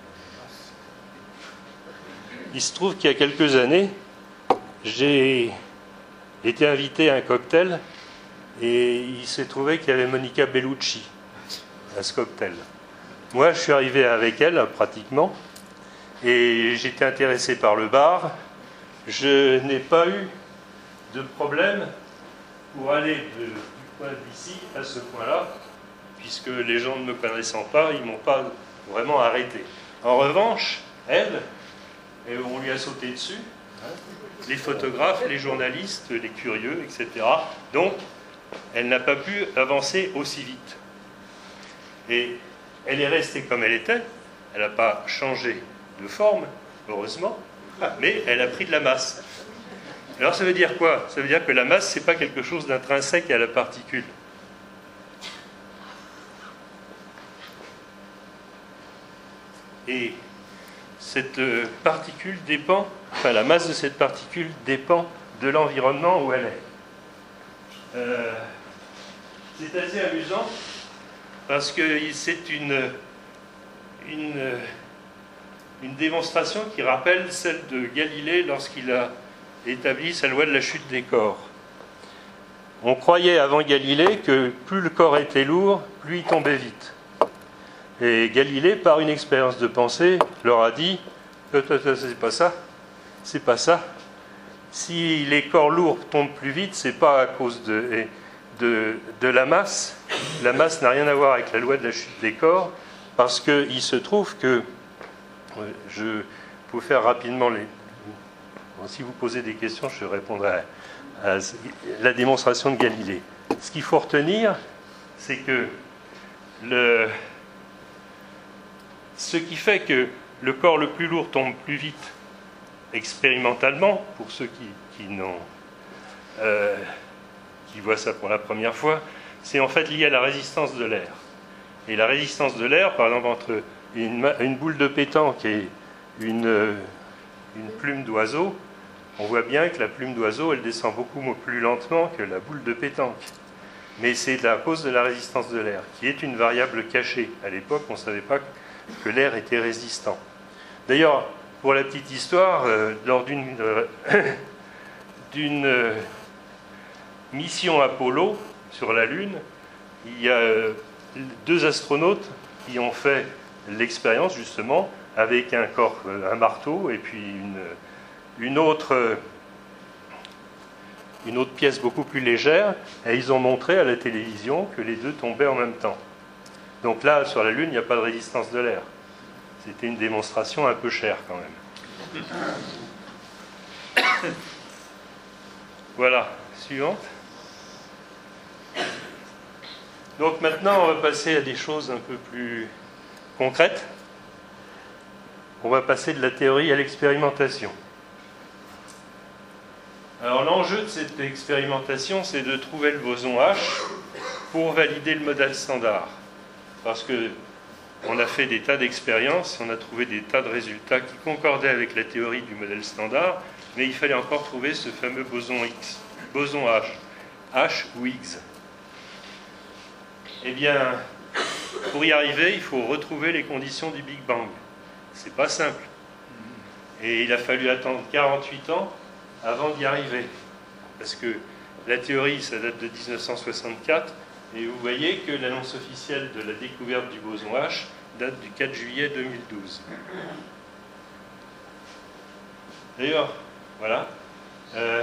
il se trouve qu'il y a quelques années, j'ai été invité à un cocktail et il s'est trouvé qu'il y avait Monica Bellucci à ce cocktail. Moi, je suis arrivé avec elle, pratiquement, et j'étais intéressé par le bar. Je n'ai pas eu de problème pour aller de, du point d'ici à ce point-là, puisque les gens ne me connaissant pas, ils ne m'ont pas vraiment arrêté. En revanche, elle, et on lui a sauté dessus, hein, les photographes, les journalistes, les curieux, et cetera. Donc, elle n'a pas pu avancer aussi vite. Et elle est restée comme elle était, elle n'a pas changé de forme, heureusement, mais elle a pris de la masse. Alors ça veut dire quoi? Ça veut dire que la masse, ce n'est pas quelque chose d'intrinsèque à la particule. Et cette particule dépend, enfin la masse de cette particule dépend de l'environnement où elle est. Euh, c'est assez amusant parce que c'est une, une, une démonstration qui rappelle celle de Galilée lorsqu'il a établi sa loi de la chute des corps. On croyait avant Galilée que plus le corps était lourd, plus il tombait vite. Et Galilée, par une expérience de pensée, leur a dit « c'est pas ça, c'est pas ça. Si les corps lourds tombent plus vite, c'est pas à cause de, de, de la masse. La masse n'a rien à voir avec la loi de la chute des corps, parce qu'il se trouve que, je peux faire rapidement les... Bon, si vous posez des questions, je répondrai à, à la démonstration de Galilée. Ce qu'il faut retenir, c'est que le... ce qui fait que le corps le plus lourd tombe plus vite expérimentalement, pour ceux qui, qui, n'ont, euh, qui voient ça pour la première fois, c'est en fait lié à la résistance de l'air. Et la résistance de l'air, par exemple, entre une, une boule de pétanque et une, une plume d'oiseau, on voit bien que la plume d'oiseau, elle descend beaucoup plus lentement que la boule de pétanque. Mais c'est à cause de la résistance de l'air, qui est une variable cachée. À l'époque, on ne savait pas que l'air était résistant. D'ailleurs, pour la petite histoire, euh, lors d'une euh, d'une euh, mission Apollo sur la Lune, il y a euh, deux astronautes qui ont fait l'expérience justement avec un corps, un marteau et puis une, une autre une autre pièce beaucoup plus légère, et ils ont montré à la télévision que les deux tombaient en même temps. Donc là, sur la Lune, il n'y a pas de résistance de l'air. C'était une démonstration un peu chère quand même. Voilà, suivante. Donc maintenant, on va passer à des choses un peu plus concrètes. On va passer de la théorie à l'expérimentation. Alors l'enjeu de cette expérimentation, c'est de trouver le boson H pour valider le modèle standard. Parce que on a fait des tas d'expériences, on a trouvé des tas de résultats qui concordaient avec la théorie du modèle standard, mais il fallait encore trouver ce fameux boson X, boson H, H ou Higgs. Eh bien, pour y arriver, il faut retrouver les conditions du Big Bang. C'est pas simple. Et il a fallu attendre quarante-huit ans avant d'y arriver. Parce que la théorie, ça date de mille neuf cent soixante-quatre, et vous voyez que l'annonce officielle de la découverte du boson H date du quatre juillet deux mille douze. D'ailleurs, voilà, euh,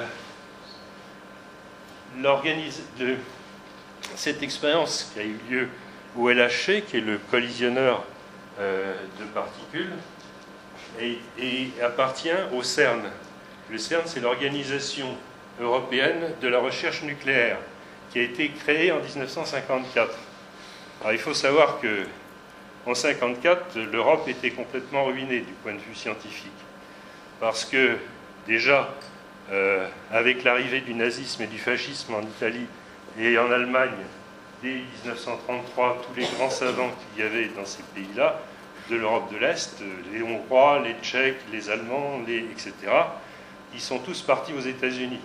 de, cette expérience qui a eu lieu au L H C, qui est le collisionneur euh, de particules, et, et appartient au CERN. Le CERN, c'est l'Organisation européenne de la recherche nucléaire, qui a été créée en mille neuf cent cinquante-quatre. Alors il faut savoir que en mille neuf cent cinquante-quatre, l'Europe était complètement ruinée du point de vue scientifique. Parce que déjà, euh, avec l'arrivée du nazisme et du fascisme en Italie et en Allemagne, dès mille neuf cent trente-trois, tous les grands savants qu'il y avait dans ces pays-là, de l'Europe de l'Est, les Hongrois, les Tchèques, les Allemands, les, et cetera, ils sont tous partis aux États-Unis.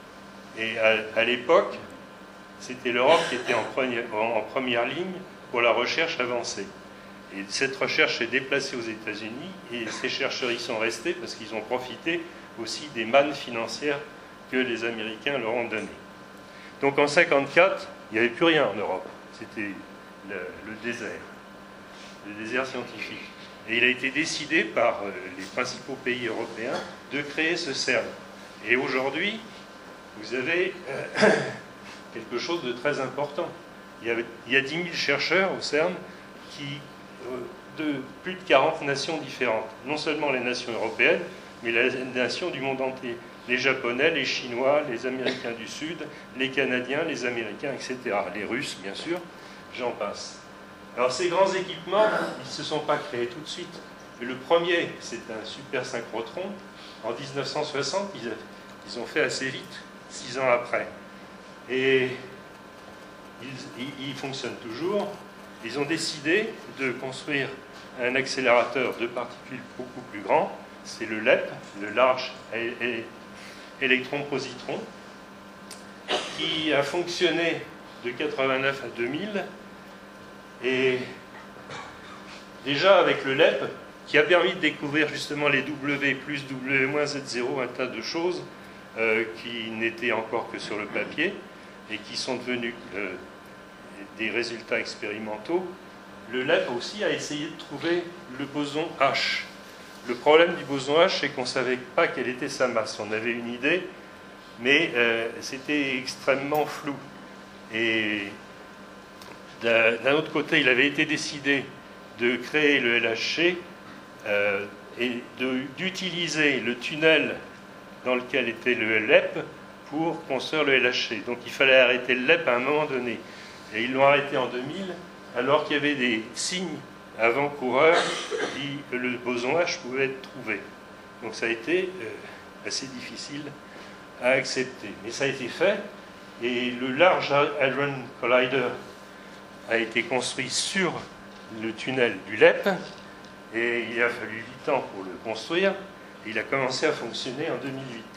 Et à, à l'époque, c'était l'Europe qui était en première, en première ligne pour la recherche avancée. Et cette recherche s'est déplacée aux États-Unis, et ces chercheurs y sont restés parce qu'ils ont profité aussi des mannes financières que les Américains leur ont données. Donc en mille neuf cent cinquante-quatre, il n'y avait plus rien en Europe. C'était le, le désert, le désert scientifique. Et il a été décidé par les principaux pays européens de créer ce CERN. Et aujourd'hui, vous avez euh, quelque chose de très important. Il y a, il y a dix mille chercheurs au CERN qui, euh, de plus de quarante nations différentes. Non seulement les nations européennes, mais les nations du monde entier. Les Japonais, les Chinois, les Américains du Sud, les Canadiens, les Américains, et cetera. Les Russes, bien sûr, j'en passe. Alors ces grands équipements, ils ne se sont pas créés tout de suite. Le premier, c'est un super synchrotron. En mille neuf cent soixante, ils, ils ont fait assez vite, six ans après. Et ils, ils, ils fonctionnent toujours. Ils ont décidé de construire un accélérateur de particules beaucoup plus grand. C'est le L E P, le Large Electron Positron, qui a fonctionné de quatre-vingt-neuf à deux mille. Et déjà avec le L E P, qui a permis de découvrir justement les W plus, W moins, Z zéro, un tas de choses euh, qui n'étaient encore que sur le papier et qui sont devenus euh, des résultats expérimentaux, le L E P aussi a essayé de trouver le boson H. Le problème du boson H, c'est qu'on ne savait pas quelle était sa masse. On avait une idée, mais euh, c'était extrêmement flou. Et d'un autre côté, il avait été décidé de créer le L H C euh, et d'utiliser le tunnel dans lequel était le L E P pour construire le L H C. Donc il fallait arrêter le L E P à un moment donné. Et ils l'ont arrêté en deux mille, alors qu'il y avait des signes avant-coureurs qui que le boson H pouvait être trouvé. Donc ça a été euh, assez difficile à accepter. Mais ça a été fait, et le Large Hadron Collider a été construit sur le tunnel du L E P, et il a fallu huit ans pour le construire, et il a commencé à fonctionner en deux mille huit.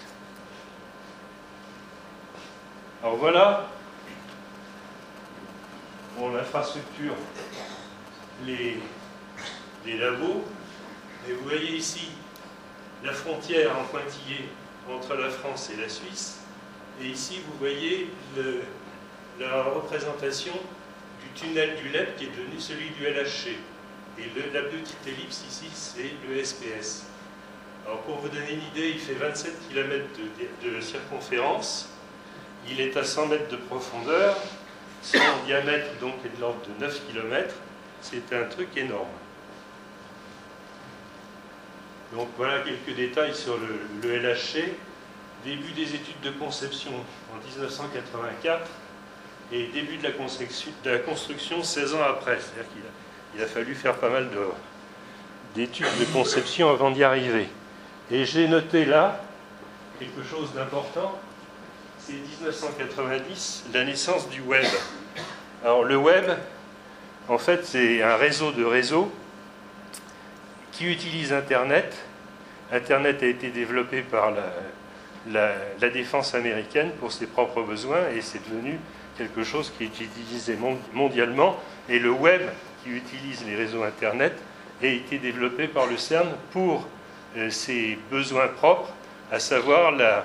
Alors voilà mon infrastructure, les, des labos. Et vous voyez ici la frontière en pointillé entre la France et la Suisse. Et ici, vous voyez le, la représentation du tunnel du Lep qui est devenu celui du L H C. Et le, la petite ellipse ici, c'est le S P S. Alors pour vous donner une idée, il fait vingt-sept kilomètres de, de, de circonférence. Il est à cent mètres de profondeur. Son diamètre donc est de l'ordre de neuf kilomètres. C'est un truc énorme. Donc voilà quelques détails sur le, le L H C. Début des études de conception en mille neuf cent quatre-vingt-quatre et début de la construction, de la construction seize ans après. C'est-à-dire qu'il a, il a fallu faire pas mal d'études de, de conception avant d'y arriver. Et j'ai noté là quelque chose d'important, c'est mille neuf cent quatre-vingt-dix, la naissance du web. Alors le web, en fait, c'est un réseau de réseaux qui utilise Internet. Internet a été développé par la, la, la défense américaine pour ses propres besoins et c'est devenu quelque chose qui est utilisé mondialement. Et le web, qui utilise les réseaux Internet, a été développé par le CERN pour euh, ses besoins propres, à savoir la,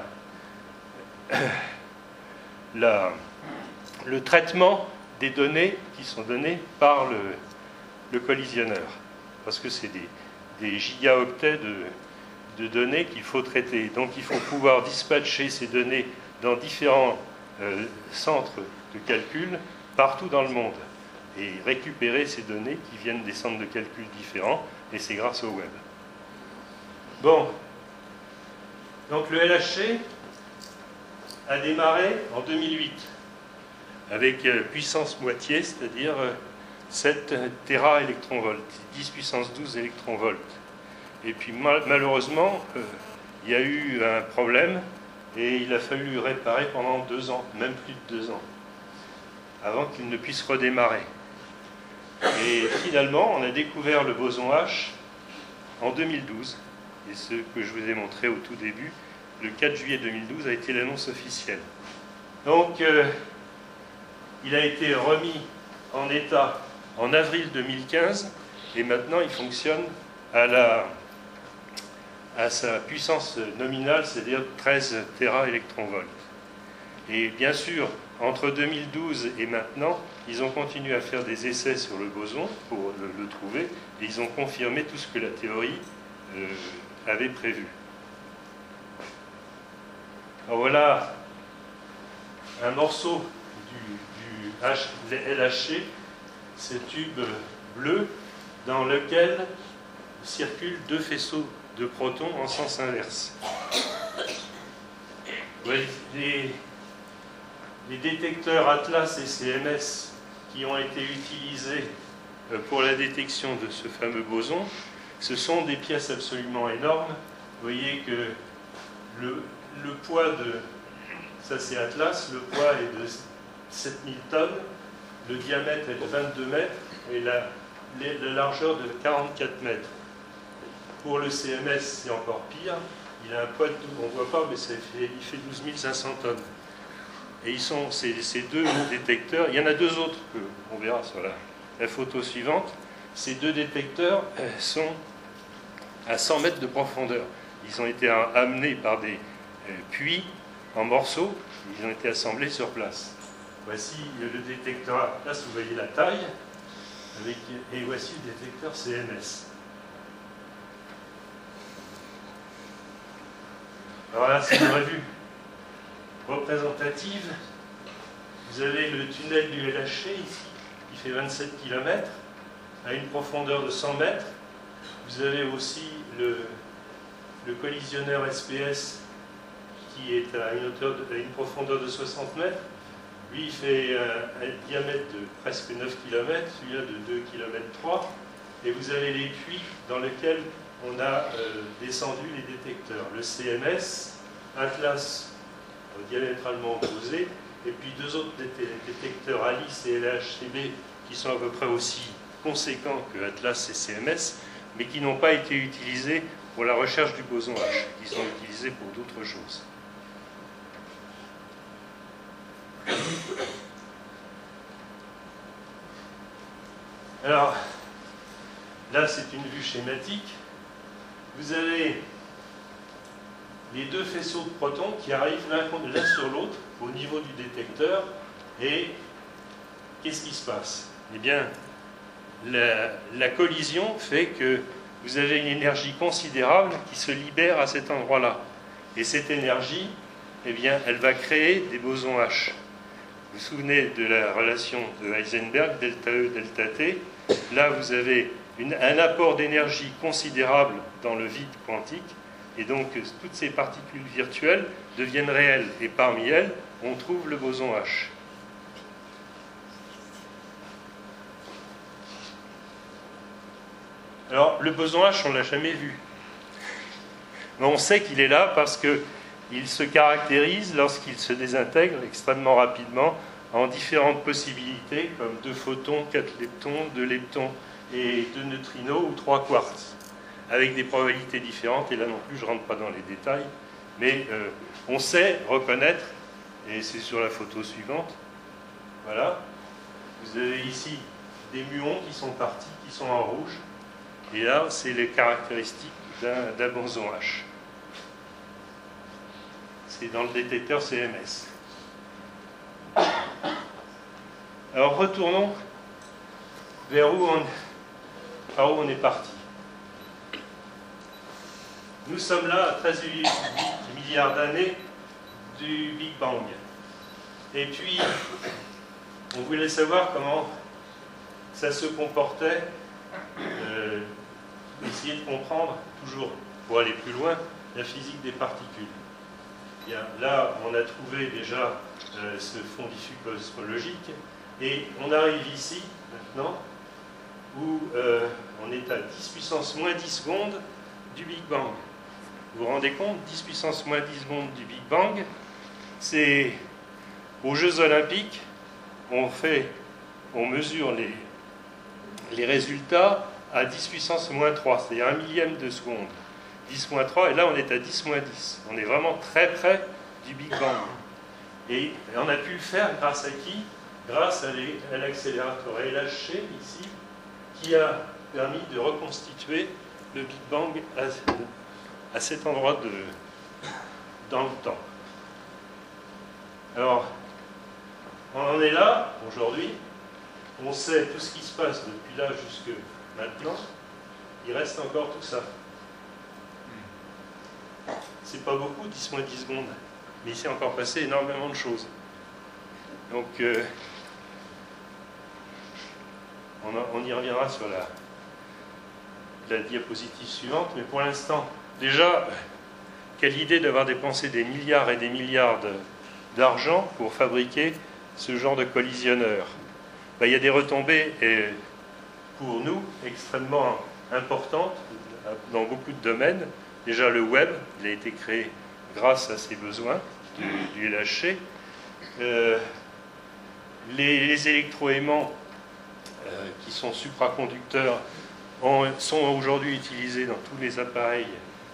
la, le traitement des données qui sont données par le, le collisionneur. Parce que c'est des, des gigaoctets de, de données qu'il faut traiter. Donc il faut pouvoir dispatcher ces données dans différents euh, centres de calcul partout dans le monde et récupérer ces données qui viennent des centres de calcul différents, et c'est grâce au web. Bon, donc le L H C a démarré en deux mille huit avec euh, puissance moitié, c'est-à-dire euh, sept téraélectronvolts, dix puissance douze électronvolts. Et puis mal, malheureusement, euh, il y a eu un problème et il a fallu réparer pendant deux ans, même plus de deux ans, avant qu'il ne puisse redémarrer. Et finalement, on a découvert le boson H en deux mille douze. Et ce que je vous ai montré au tout début, le quatre juillet deux mille douze, a été l'annonce officielle. Donc, euh, il a été remis en état en avril deux mille quinze, et maintenant il fonctionne à, la, à sa puissance nominale, c'est-à-dire treize téraélectronvolts. Et bien sûr, entre deux mille douze et maintenant, ils ont continué à faire des essais sur le boson pour le, le trouver, et ils ont confirmé tout ce que la théorie euh, avait prévu. Alors voilà un morceau du, du H, L H C, ce tube bleu dans lequel circulent deux faisceaux de protons en sens inverse. Ouais, les, les détecteurs Atlas et C M S qui ont été utilisés pour la détection de ce fameux boson, ce sont des pièces absolument énormes. Vous voyez que le, le poids de... Ça c'est Atlas, le poids est de sept mille tonnes, le diamètre est de vingt-deux mètres et la, la largeur de quarante-quatre mètres. Pour le C M S, c'est encore pire. Il a un poids de... On ne voit pas, mais ça fait, il fait douze mille cinq cents tonnes. Et ils sont, ces, ces deux détecteurs, il y en a deux autres qu'on verra sur la, la photo suivante. Ces deux détecteurs sont à cent mètres de profondeur. Ils ont été amenés par des euh, puits en morceaux, ils ont été assemblés sur place. Voici le détecteur Atlas, vous voyez la taille, avec, et voici le détecteur C M S. Alors là, c'est une revue représentative. Vous avez le tunnel du L H C ici, qui fait vingt-sept kilomètres, à une profondeur de cent mètres. Vous avez aussi le, le collisionneur S P S, qui est à une, hauteur de, à une profondeur de soixante mètres. Lui, il fait un, un diamètre de presque neuf kilomètres, celui-là de deux virgule trois kilomètres. Et vous avez les puits dans lesquels on a euh, descendu les détecteurs. Le C M S, Atlas euh, diamétralement opposé, et puis deux autres détecteurs Alice et L H C B qui sont à peu près aussi conséquents que Atlas et C M S, mais qui n'ont pas été utilisés pour la recherche du boson H, qui sont utilisés pour d'autres choses. Alors, là c'est une vue schématique, vous avez les deux faisceaux de protons qui arrivent l'un sur l'autre au niveau du détecteur, et qu'est-ce qui se passe? Eh bien, la, la collision fait que vous avez une énergie considérable qui se libère à cet endroit-là. Et cette énergie, eh bien, elle va créer des bosons H. Vous vous souvenez de la relation de Heisenberg, delta E, delta T. Là, vous avez une, un apport d'énergie considérable dans le vide quantique, et donc toutes ces particules virtuelles deviennent réelles, et parmi elles, on trouve le boson H. Alors, le boson H, on ne l'a jamais vu. Mais on sait qu'il est là parce qu'il se caractérise lorsqu'il se désintègre extrêmement rapidement en différentes possibilités, comme deux photons, quatre leptons, deux leptons et deux neutrinos ou trois quarks, avec des probabilités différentes. Et là non plus, je ne rentre pas dans les détails, mais euh, on sait reconnaître, et c'est sur la photo suivante, voilà, vous avez ici des muons qui sont partis, qui sont en rouge, et là, c'est les caractéristiques d'un boson H. C'est dans le détecteur C M S. Alors, retournons vers où on, par où on est parti. Nous sommes là à treize virgule huit milliards d'années du Big Bang. Et puis, on voulait savoir comment ça se comportait, euh, essayer de comprendre, toujours pour aller plus loin, la physique des particules. Bien, là, on a trouvé déjà euh, ce fond diffus cosmologique, et on arrive ici, maintenant, où euh, on est à dix puissance moins dix secondes du Big Bang. Vous vous rendez compte, dix puissance moins dix secondes du Big Bang, c'est aux Jeux Olympiques, on fait, on mesure les, les résultats à dix puissance moins trois, c'est-à-dire un millième de seconde. dix moins trois, et là on est à dix moins dix. On est vraiment très près du Big Bang. Et on a pu le faire grâce à qui? Grâce à l'accélérateur L H C ici, qui a permis de reconstituer le Big Bang à, à cet endroit de, dans le temps. Alors, on en est là, aujourd'hui. On sait tout ce qui se passe depuis là jusque maintenant. Il reste encore tout ça. C'est pas beaucoup, dix moins dix secondes. Mais il s'est encore passé énormément de choses. Donc, euh, on, a, on y reviendra sur la, la diapositive suivante. Mais pour l'instant, déjà, quelle idée d'avoir dépensé des milliards et des milliards d'argent pour fabriquer ce genre de collisionneur. Ben, il y a des retombées, et pour nous, extrêmement importantes dans beaucoup de domaines. Déjà, le web, il a été créé grâce à ces besoins du, du L H C. Euh, les, les électroaimants euh, qui sont supraconducteurs ont, sont aujourd'hui utilisés dans tous les appareils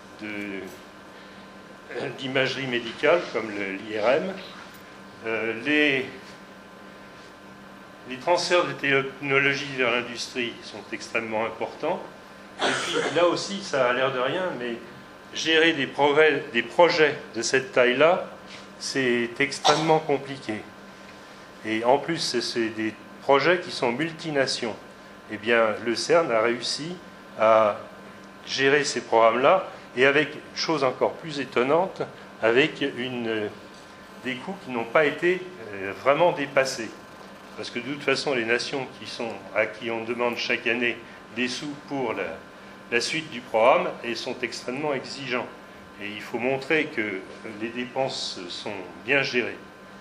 d'imagerie médicale, comme l'I R M. Euh, les, les transferts de technologie vers l'industrie sont extrêmement importants. Et puis, là aussi, ça a l'air de rien, mais gérer des, progrès, des projets de cette taille-là, c'est extrêmement compliqué. Et en plus, c'est des projets qui sont multinations. Eh bien, le CERN a réussi à gérer ces programmes-là, et avec, chose encore plus étonnante, avec une, des coûts qui n'ont pas été euh, vraiment dépassés. Parce que de toute façon, les nations qui sont, à qui on demande chaque année des sous pour la, la suite du programme, et sont extrêmement exigeants. Et il faut montrer que les dépenses sont bien gérées.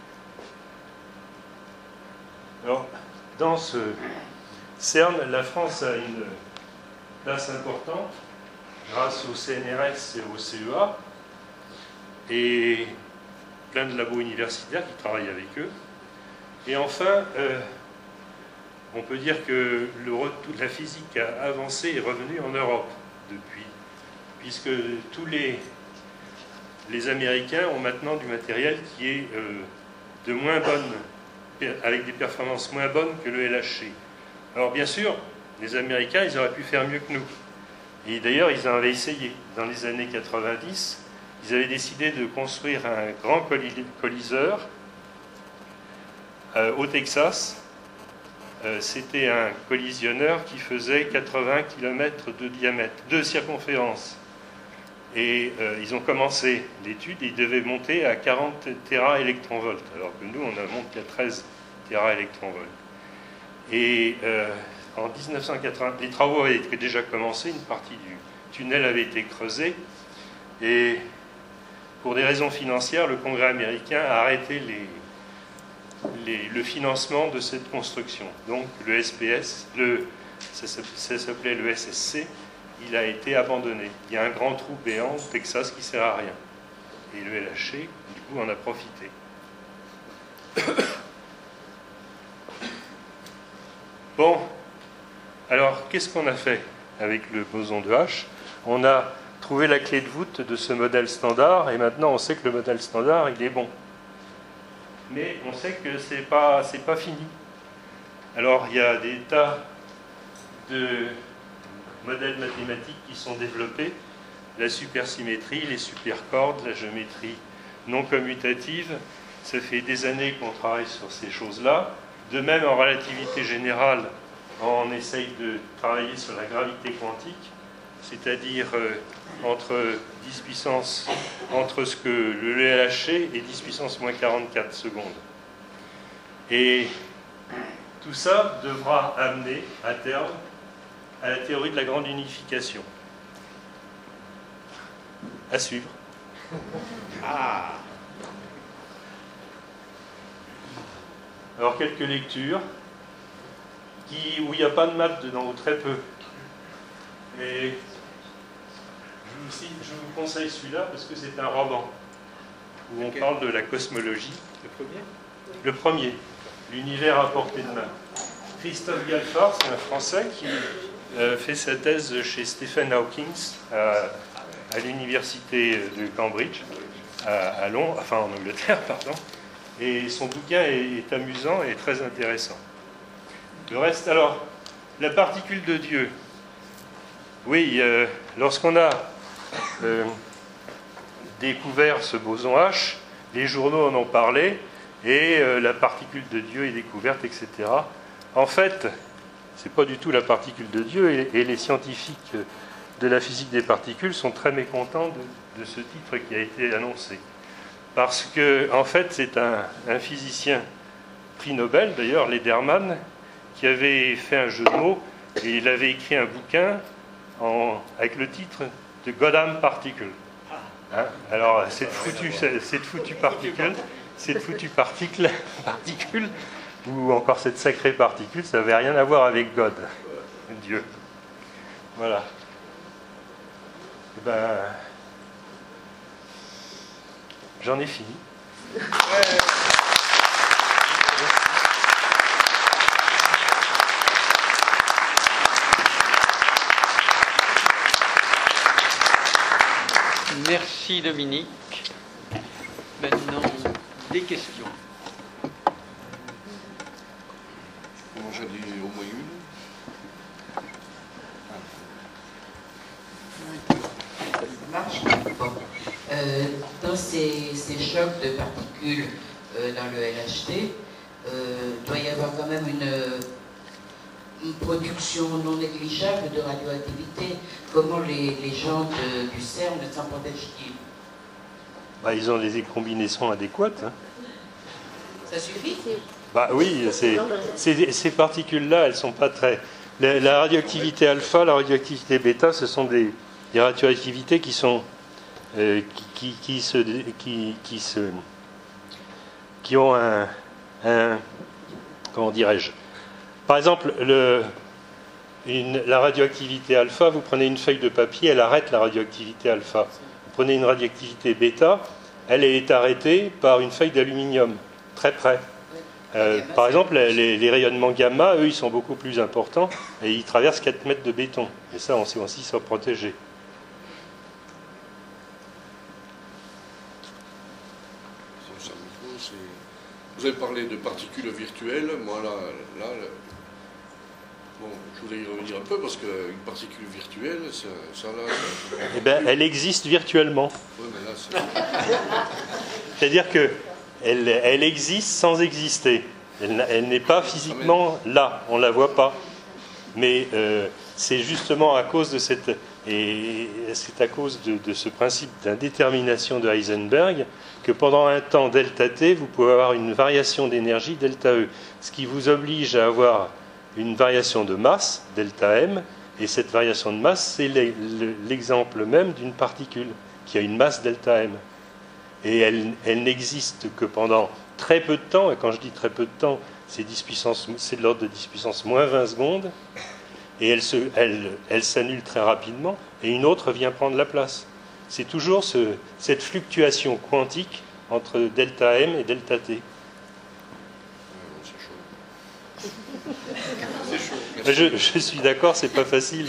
Alors, dans ce CERN, la France a une place importante grâce au C N R S et au C E A, et plein de labos universitaires qui travaillent avec eux. Et enfin, euh, on peut dire que le retour de la physique a avancé et est revenu en Europe depuis, puisque tous les, les Américains ont maintenant du matériel qui est euh, de moins bonne, avec des performances moins bonnes que le L H C. Alors bien sûr, Les Américains, ils auraient pu faire mieux que nous. Et d'ailleurs, ils en avaient essayé. Dans les années quatre-vingt-dix, ils avaient décidé de construire un grand colliseur euh, au Texas. Euh, C'était un collisionneur qui faisait quatre-vingts kilomètres de diamètre, de circonférence. Et euh, ils ont commencé l'étude et ils devaient monter à quarante téra-électronvolts, alors que nous, on ne monte qu'à treize téra-électronvolts. Et euh, en mille neuf cent quatre-vingts, les travaux avaient déjà commencé, une partie du tunnel avait été creusée, et pour des raisons financières, le Congrès américain a arrêté les, les, le financement de cette construction. Donc le S P S, le, ça, ça s'appelait le S S C, il a été abandonné. Il y a un grand trou béant au Texas qui ne sert à rien. Et le L H C, du coup, en a profité. Bon, alors, qu'est-ce qu'on a fait avec le boson de H? On a trouvé la clé de voûte de ce modèle standard, et maintenant on sait que le modèle standard, il est bon. Mais on sait que ce n'est pas, c'est pas fini. Alors, il y a des tas de modèles mathématiques qui sont développés, la supersymétrie, les supercordes, la géométrie non commutative. Ça fait des années qu'on travaille sur ces choses-là. De même, en relativité générale, on essaye de travailler sur la gravité quantique, c'est-à-dire euh, entre dix puissance, entre ce que le L H C et dix puissance moins quarante-quatre secondes. Et tout ça devra amener à terme à la théorie de la grande unification. À suivre. Ah. Alors, quelques lectures qui, où il n'y a pas de maths dedans, ou très peu. Et je vous, cite, je vous conseille celui-là parce que c'est un roman où on okay. parle de la cosmologie. Le premier Le premier, l'univers à portée de main. Christophe Galfard, c'est un Français qui euh, fait sa thèse chez Stephen Hawking à, à l'université de Cambridge, à, à Londres, enfin en Angleterre, pardon. Et son bouquin est, est amusant et très intéressant. Le reste, alors, la particule de Dieu. Oui, euh, lorsqu'on a euh, découvert ce boson H, les journaux en ont parlé, et euh, la particule de Dieu est découverte, et cetera. En fait, c'est pas du tout la particule de Dieu, et, et les scientifiques de la physique des particules sont très mécontents de, de ce titre qui a été annoncé. Parce que, en fait, c'est un, un physicien prix Nobel, d'ailleurs, Lederman, qui avait fait un jeu de mots, et il avait écrit un bouquin en, avec le titre de Goddamn Particle. Hein? Alors, cette foutue, cette foutue particule, cette foutue particule, particule, ou encore cette sacrée particule, ça n'avait rien à voir avec God, Dieu. Voilà. Et ben, j'en ai fini. Merci Dominique. Maintenant, des questions. Bon, j'en ai au moins une. Marche. Bon. Euh, dans ces, ces chocs de particules euh, dans le L H C, euh, doit y avoir quand même une, une production non négligeable de radioactivité. Comment les, les gens de, du CERN s'en protègent-ils? Bah, ils ont des combinaisons adéquates. Hein. Ça suffit? Bah oui, c'est, c'est, ces particules-là, elles sont pas très... La, la radioactivité alpha, la radioactivité bêta, ce sont des, des radioactivités qui sont... Euh, qui, qui, qui, se, qui, qui, se, qui ont un, un comment dirais-je, par exemple le, une, la radioactivité alpha, vous prenez une feuille de papier, elle arrête la radioactivité alpha. Vous prenez une radioactivité bêta, elle est arrêtée par une feuille d'aluminium très près. Euh, par exemple, les, les rayonnements gamma, eux, ils sont beaucoup plus importants et ils traversent quatre mètres de béton. Et ça, on sait aussi s'en protéger. Vous avez parlé de particules virtuelles. Moi, là, là Bon, je voulais y revenir un peu parce qu'une particule virtuelle, ça, ça là. Ça... Eh bien, elle existe virtuellement. Oui, mais là, c'est. C'est-à-dire que elle, elle existe sans exister. Elle, elle n'est pas physiquement là, on ne la voit pas. Mais euh, c'est justement à cause de cette. Et c'est à cause de, de ce principe d'indétermination de Heisenberg que pendant un temps delta t, vous pouvez avoir une variation d'énergie delta E, ce qui vous oblige à avoir une variation de masse, delta m, et cette variation de masse, c'est l'exemple même d'une particule qui a une masse delta m. Et elle, elle n'existe que pendant très peu de temps, et quand je dis très peu de temps, c'est de l'ordre de dix puissance moins vingt secondes, et elle, se, elle, elle s'annule très rapidement, et une autre vient prendre la place. C'est toujours ce, cette fluctuation quantique entre delta m et delta t. C'est chaud. Je, je suis d'accord, c'est pas facile.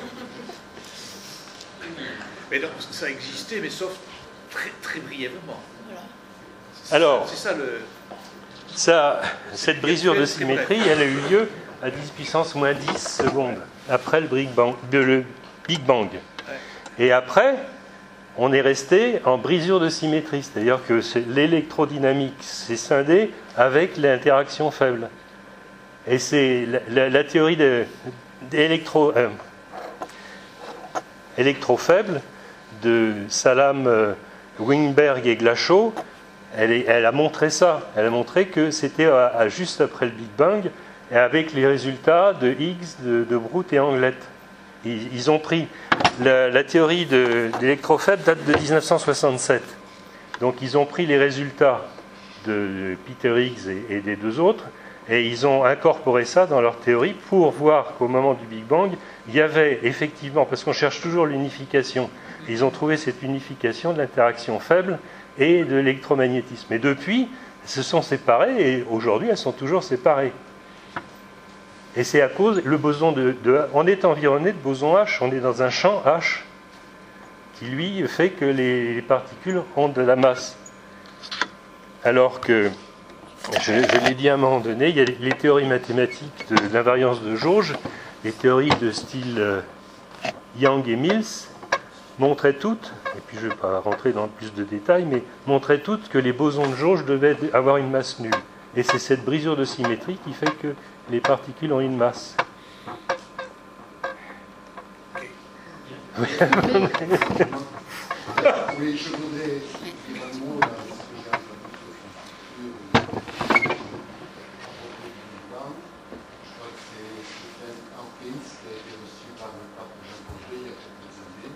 Mais donc, ça existait, mais sauf très, très brièvement. Voilà. Alors, c'est ça le. Ça, cette brisure de symétrie, elle a eu lieu à dix puissance moins dix secondes, après le Big Bang. Le Big Bang. Et après, on est resté en brisure de symétrie, c'est-à-dire que l'électrodynamique s'est scindée avec l'interaction faible. Et c'est la, la, la théorie d'électro euh, électro-faible de Salam, euh, Wingberg et Glashow, elle, est, elle a montré ça. Elle a montré que c'était à, à juste après le Big Bang, et avec les résultats de Higgs, de, de Brout et Anglet. Ils, ils ont pris la, la théorie de l'électro-faible date de mille neuf cent soixante-sept. Donc ils ont pris les résultats de, de Peter Higgs et, et des deux autres, et ils ont incorporé ça dans leur théorie pour voir qu'au moment du Big Bang, il y avait effectivement, parce qu'on cherche toujours l'unification, ils ont trouvé cette unification de l'interaction faible et de l'électromagnétisme. Et depuis, elles se sont séparées, et aujourd'hui, elles sont toujours séparées. Et c'est à cause, le boson de, de... On est environné de boson H, on est dans un champ H, qui lui fait que les, les particules ont de la masse. Alors que, je, je l'ai dit à un moment donné, il y a les, les théories mathématiques de l'invariance de jauge, les théories de style euh, Yang et Mills, montraient toutes, et puis je ne vais pas rentrer dans plus de détails, mais montraient toutes que les bosons de jauge devaient avoir une masse nulle. Et c'est cette brisure de symétrie qui fait que les particules ont une masse. Oui, je voudrais dire un mot là, parce que j'ai un peu de Je crois que c'est Stephen Hawking qui a été reçu par le pape Jean-Paul deux il y a quelques années.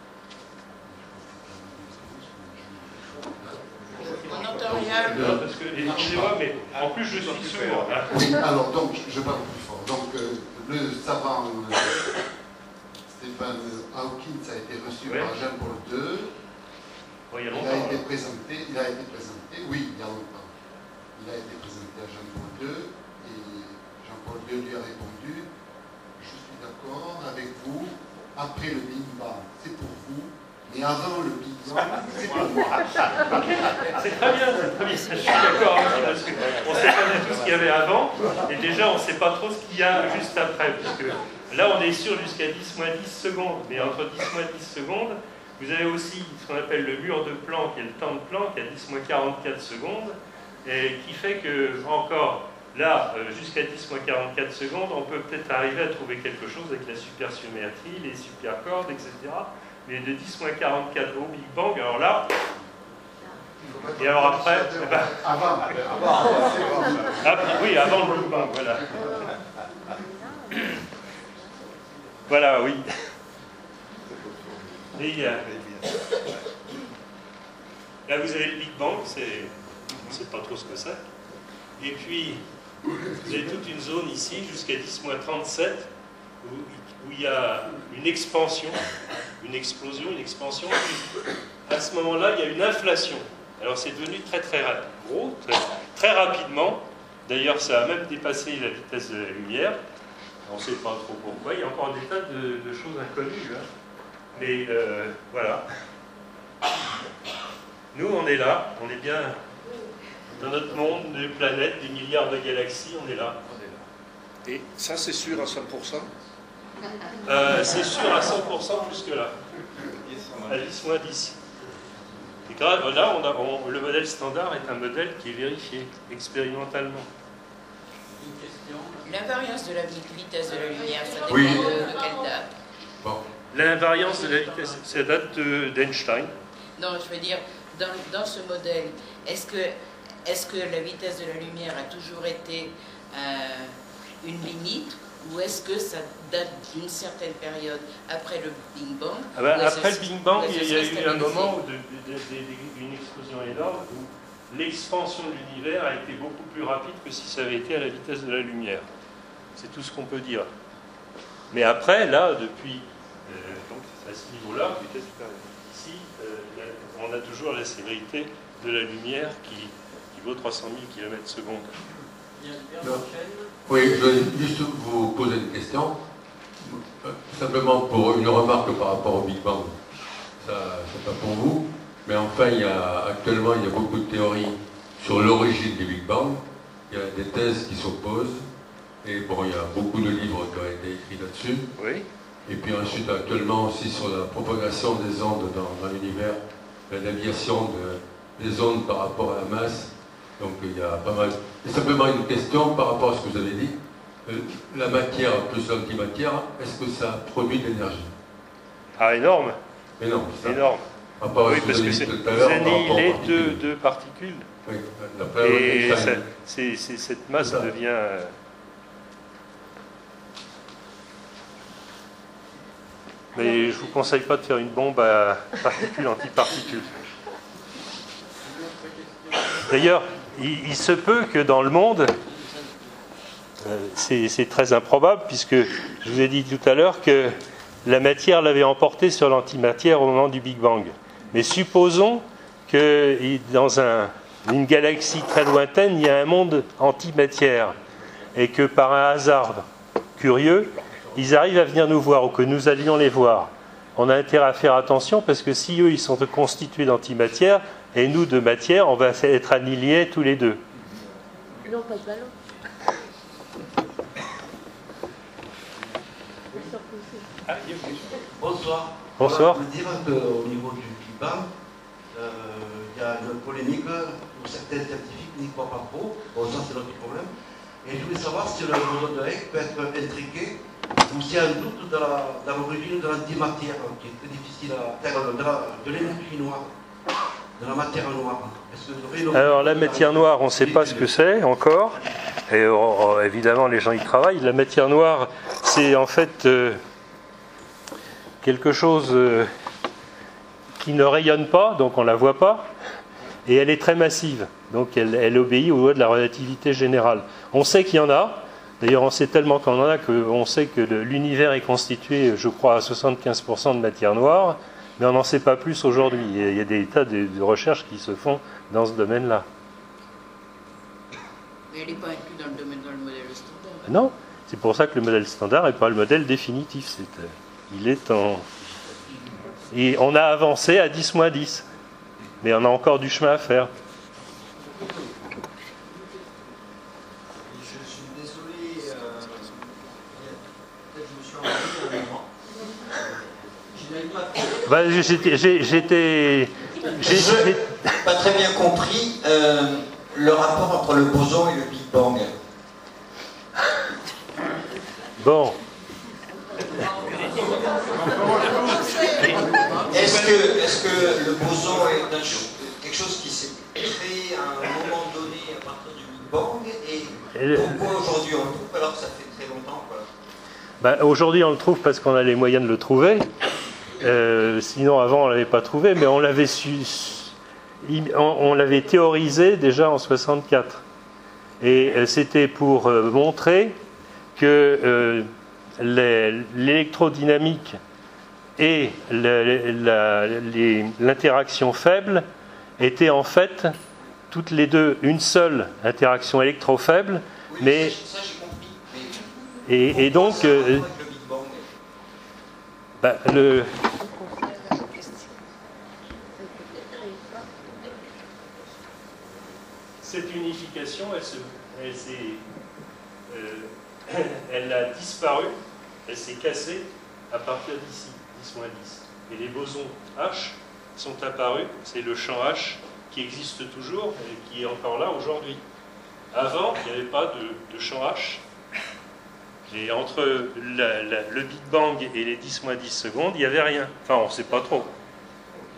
On n'entend rien. Non, parce que, excusez-moi, mais en plus je suis sourd. Oui, alors donc, je parle plus fort. Donc, euh, le savant euh, Stephen Hawking a été reçu ouais. par Jean-Paul deux. Bon, il y a il longtemps. a été alors. présenté, il a été présenté, oui, il y a longtemps. Il a été présenté à Jean-Paul deux et Jean-Paul deux lui a répondu: je suis d'accord avec vous, après le Big Bang, c'est pour vous, mais avant le Big Bang, c'est pour moi. C'est très bien, c'est très bien. Je suis d'accord avec vous, parce qu'on ne sait pas du tout ce qu'il y avait avant, et déjà on ne sait pas trop ce qu'il y a juste après, parce que là on est sûr jusqu'à dix moins dix secondes, mais entre dix moins dix secondes, vous avez aussi ce qu'on appelle le mur de Planck et le temps de Planck à dix moins quarante-quatre secondes, et qui fait que encore là, jusqu'à dix moins quarante-quatre secondes, on peut peut-être arriver à trouver quelque chose avec la supersymétrie, les supercordes, et cetera. Mais de dix moins quarante-quatre au Big Bang, alors là, et alors après, eh ben, Avant. ah, oui, avant le Big Bang, voilà. Voilà, oui. Et, euh, là, vous avez le Big Bang, c'est, on ne sait pas trop ce que c'est. Et puis, vous avez toute une zone ici, jusqu'à dix moins trente-sept, où, où il y a une expansion, une explosion, une expansion. À ce moment-là, il y a une inflation. Alors, c'est devenu très, très gros, très, très rapidement. D'ailleurs, ça a même dépassé la vitesse de la lumière. On ne sait pas trop pourquoi. Il y a encore des tas de, de choses inconnues. Hein. Mais euh, voilà. Nous, on est là. On est bien dans notre monde de planètes, des milliards de galaxies. On est là. Et ça, c'est sûr à cent pour cent? Euh, c'est sûr à cent pour cent plus que là. À dix moins dix. Et grave, là, on a, on, le modèle standard est un modèle qui est vérifié expérimentalement. Une question. L'invariance de la vitesse de la lumière, ça dépend Oui. de, de quelle date? Bon. L'invariance de la vitesse, ça date d'Einstein. Non, je veux dire, dans, dans ce modèle, est-ce que, est-ce que la vitesse de la lumière a toujours été euh, une limite, ou est-ce que ça date d'une certaine période après le Big Bang? Ah ben, ou est-ce après que- le Big Bang, ou est-ce que il y a c'est eu un stabilisé? moment où de, de, de, de, une explosion énorme où l'expansion de l'univers a été beaucoup plus rapide que si ça avait été à la vitesse de la lumière. C'est tout ce qu'on peut dire. Mais après, là, depuis euh, donc, à ce niveau-là, peut-être ici, euh, on a toujours la sévérité de la lumière qui, qui vaut trois cent mille kilomètres secondes. Bien, Pierre, Non. enchaîne. Oui, je voulais juste vous poser une question. Euh, Simplement pour une remarque par rapport au Big Bang. Ça, c'est pas pour vous. Mais enfin, il y a, actuellement, il y a beaucoup de théories sur l'origine du Big Bang. Il y a des thèses qui s'opposent. Et bon, il y a beaucoup de livres qui ont été écrits là-dessus. Oui. Et puis ensuite, actuellement aussi sur la propagation des ondes dans, dans l'univers, la déviation de, des ondes par rapport à la masse. Donc il y a pas mal. Et simplement une question par rapport à ce que vous avez dit. Euh, la matière plus l'antimatière, est-ce que ça produit de l'énergie? Ah, énorme. Mais non, c'est ça. Énorme. Par rapport à Oui, ce que parce vous que avez c'est dit vous tout à l'heure, par rapport aux annihilez particules. deux, deux particules. Oui, d'après Et Einstein. ça- c'est- c'est- cette masse C'est ça. devient... euh, Mais je vous conseille pas de faire une bombe à particules antiparticules. D'ailleurs, il, il se peut que dans le monde, euh, c'est c'est très improbable, puisque je vous ai dit tout à l'heure que la matière l'avait emporté sur l'antimatière au moment du Big Bang. Mais supposons que il- dans un- une galaxie très lointaine, il y a un monde antimatière, et que par un hasard curieux, ils arrivent à venir nous voir, ou que nous allions les voir. On a intérêt à faire attention, parce que si eux, ils sont constitués d'antimatière, et nous de matière, on va être annihilés tous les deux. Non, pas de ballon. Bonsoir. Bonsoir. Je veux dire qu'au niveau du Big Bang, euh, il y a une polémique où certains scientifiques n'y croient pas trop. Bon, ça c'est notre problème. Et je voulais savoir si le boson de Higgs peut être intriqué ou s'il y a un doute dans la- dans l'origine de l'antimatière, qui est très difficile à faire, de, la- de l'énergie noire, de la matière noire. Est-ce que vous aurez une- Alors la matière noire, on ne sait pas ce que c'est encore, et oh, oh, évidemment les gens y travaillent. La matière noire, c'est en fait euh, quelque chose euh, qui ne rayonne pas, donc on ne la voit pas, et elle est très massive, donc elle, elle obéit aux lois de la relativité générale. On sait qu'il y en a, d'ailleurs on sait tellement qu'il y en a qu'on sait que le- l'univers est constitué, je crois, à soixante-quinze pour cent de matière noire, mais on n'en sait pas plus aujourd'hui. Il y a des tas de, de recherches qui se font dans ce domaine-là. Mais elle n'est pas inclue dans le domaine dans le modèle standard. Non, c'est pour ça que le modèle standard n'est pas le modèle définitif. C'est, euh, il est en... Et on a avancé à dix moins dix, mais on a encore du chemin à faire. Je suis désolé, euh, peut-être je me suis embrouillé un moment. Je n'avais pas, Bah, j'étais... j'ai- j'étais- j'ai- j'ai- pas très bien compris euh, le rapport entre le boson et le Big Bang. Bon, Est-ce que, est-ce que le boson est un ch- quelque chose qui s'est créé à un moment donné à partir du Big Bang et Et le- pourquoi aujourd'hui on le trouve alors que ça fait très longtemps quoi. bah, aujourd'hui on le trouve parce qu'on a les moyens de le trouver. Euh, sinon avant on ne l'avait pas trouvé, mais on l'avait su, il- on, on l'avait théorisé déjà en soixante-quatre. Et euh, c'était pour euh, montrer que euh, les- l'électrodynamique et le- la- les- l'interaction faible étaient en fait toutes les deux une seule interaction électrofaible, Oui, mais ça, ça, j'ai compris. Mais et, et pourquoi donc ça a un euh, rapport avec le Big Bang bah, le, cette unification, elle, se, elle, s'est, euh, elle a disparu, elle s'est cassée à partir d'ici, dix moins dix. Et les bosons H sont apparus, c'est le champ H qui existe toujours et qui est encore là aujourd'hui. Avant, il n'y avait pas de, de champ H. Et entre la, la, le Big Bang et les dix moins dix secondes, il n'y avait rien. Enfin, on ne sait pas trop. Ok ?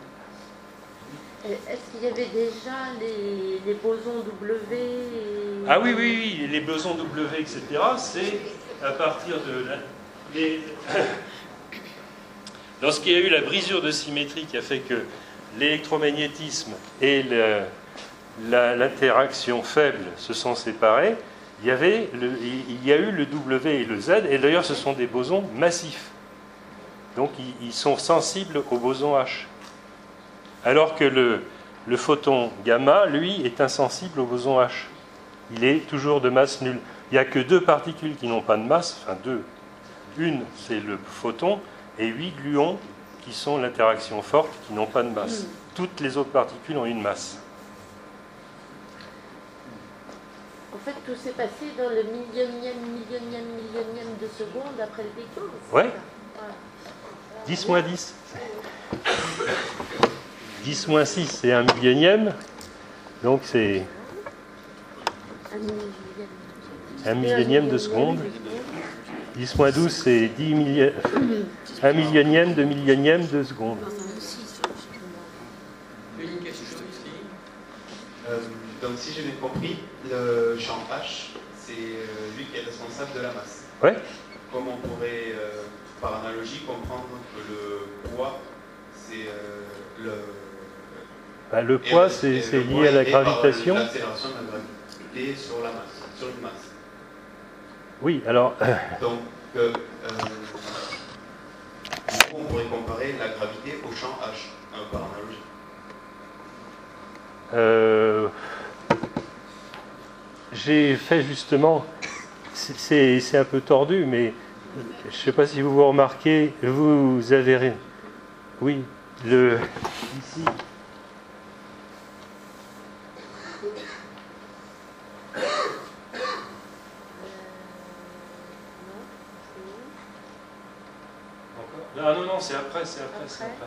Est-ce qu'il y avait déjà les, les bosons W et... Ah oui, oui, oui, les bosons W, et cetera, c'est à partir de... La, les... Lorsqu'il y a eu la brisure de symétrie qui a fait que l'électromagnétisme et le, la, l'interaction faible se sont séparés, il y, avait le, il y a eu le W et le Z, et d'ailleurs ce sont des bosons massifs. Donc ils, ils sont sensibles au boson H. Alors que le, le photon gamma, lui, est insensible au boson H. Il est toujours de masse nulle. Il n'y a que deux particules qui n'ont pas de masse, enfin deux. Une, c'est le photon, et huit gluons qui sont l'interaction forte, qui n'ont pas de masse. Toutes les autres particules ont une masse. En fait, tout s'est passé dans le millionième, millionième, millionième de seconde après le Big Bang. Oui. Voilà. dix moins dix. dix moins six, c'est un millionième. Donc c'est Un millionième. un millionième de seconde. dix moins douze, c'est dix millième, un millionième de millionième de seconde. Une question ici. Euh, donc si j'ai bien compris, le champ H, c'est euh, lui qui est responsable de la masse. Oui. Comment on pourrait, euh, par analogie, comprendre que le poids, c'est euh, le... Ben, le poids, et, c'est, et c'est le lié poids à la est par gravitation. L'accélération de la gravité sur la masse, sur une masse. Oui, alors... Donc, euh, euh, du coup, on pourrait comparer la gravité au champ H, euh, par analogie. Euh, j'ai fait justement, c'est, c'est, c'est un peu tordu, mais je ne sais pas si vous vous remarquez, vous avez, oui, le, ici, ah non, non, c'est après, c'est après, c'est après.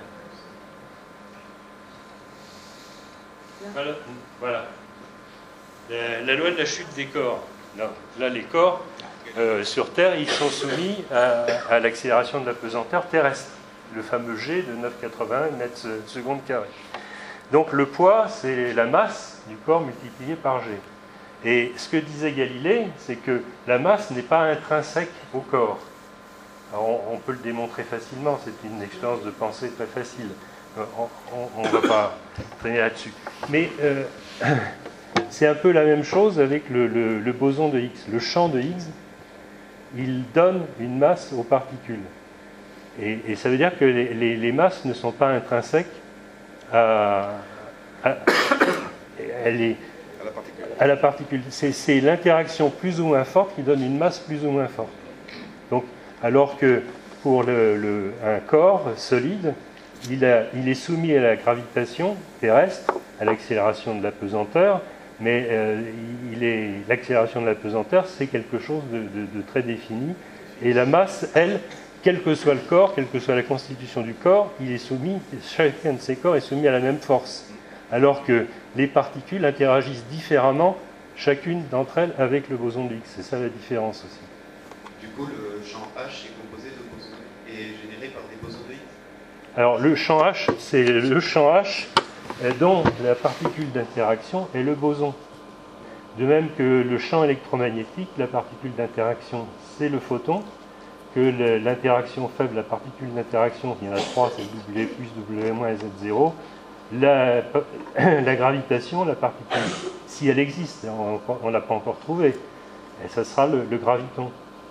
Voilà, voilà. La, la loi de la chute des corps. Là, là les corps, euh, sur Terre, ils sont soumis à, à l'accélération de la pesanteur terrestre, le fameux G de neuf virgule quatre-vingt-un mètres secondes carrés. Donc le poids, c'est la masse du corps multipliée par G. Et ce que disait Galilée, c'est que la masse n'est pas intrinsèque au corps. Alors, on, on peut le démontrer facilement, c'est une expérience de pensée très facile. On ne va pas traîner là-dessus. Mais euh, c'est un peu la même chose avec le, le, le boson de Higgs. Le champ de Higgs, il donne une masse aux particules. Et, et ça veut dire que les, les, les masses ne sont pas intrinsèques à, à, elle est, à la particule. À la particule. C'est, c'est l'interaction plus ou moins forte qui donne une masse plus ou moins forte. Donc, alors que pour le, le, un corps solide, il, a, il est soumis à la gravitation terrestre, à l'accélération de la pesanteur, mais euh, il est, l'accélération de la pesanteur, c'est quelque chose de, de, de très défini. Et la masse, elle, quel que soit le corps, quelle que soit la constitution du corps, il est soumis, chacun de ces corps est soumis à la même force. Alors que les particules interagissent différemment, chacune d'entre elles, avec le boson de Higgs. C'est ça la différence aussi. Du coup, le champ H est composé de bosons et généré par des bosons de Higgs. Alors, le champ H, c'est le champ H dont la particule d'interaction est le boson. De même que le champ électromagnétique, la particule d'interaction, c'est le photon, que l'interaction faible, la particule d'interaction, il y en a trois, c'est W plus, W moins et Z zéro. La, la gravitation, la particule, si elle existe, on ne l'a pas encore trouvée, et ça sera le, le graviton.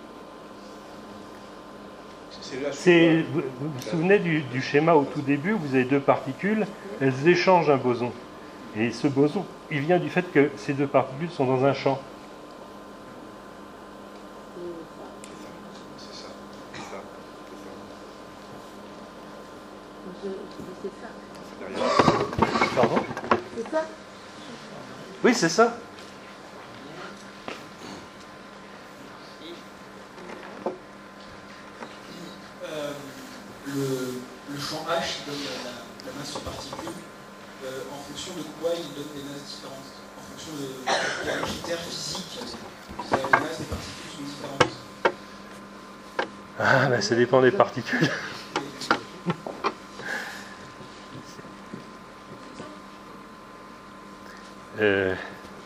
C'est, vous, vous vous souvenez du, du schéma au tout début, vous avez deux particules, elles échangent un boson. Et ce boson, il vient du fait que ces deux particules sont dans un champ. C'est ça. C'est ça. C'est ça. Pardon ? C'est ça. Oui, c'est ça. le, le champ H donne la, la masse aux particules. Euh, en fonction de quoi il donne des masses différentes? En fonction de, de la critère physique, les masses des particules sont différentes. Ah, ben ça dépend des particules. euh,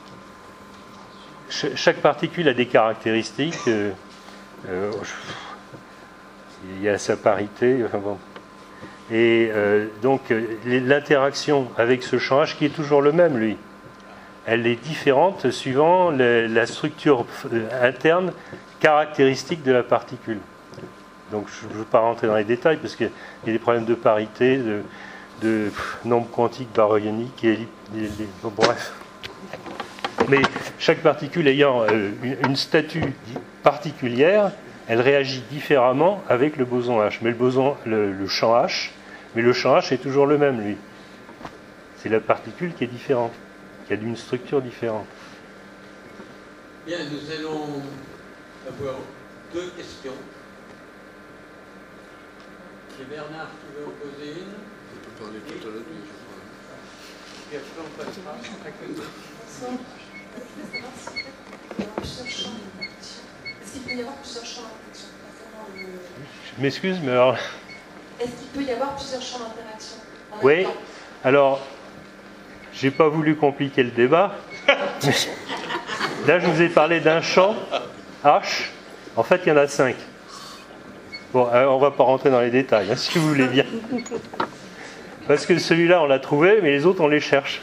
ch chaque particule a des caractéristiques. Euh, euh, il y a sa parité. Enfin bon. Et euh, donc l'interaction avec ce champ H, qui est toujours le même, lui, elle est différente suivant le, la structure interne caractéristique de la particule. Donc je ne veux pas rentrer dans les détails parce qu'il y a des problèmes de parité, de, de pff, nombre quantique baryonique et les, les, bon, bref. Mais chaque particule ayant euh, une, une statue particulière, elle réagit différemment avec le boson H. Mais le boson, le, le champ H, mais le champ H est toujours le même, lui. C'est la particule qui est différente, qui a une structure différente. Bien, nous allons avoir deux questions. C'est Bernard qui veut en poser une. On peut parler tout à l'heure, je crois. Et après, on passera à côté. Est-ce qu'il peut y avoir plusieurs champs d'interaction? Je m'excuse, mais alors... Est-ce qu'il peut y avoir plusieurs champs d'interaction? Oui, alors, j'ai pas voulu compliquer le débat. Là, je vous ai parlé d'un champ H. En fait, il y en a cinq. Bon, alors, on va pas rentrer dans les détails, hein, si vous voulez bien. Parce que celui-là, on l'a trouvé, mais les autres, on les cherche.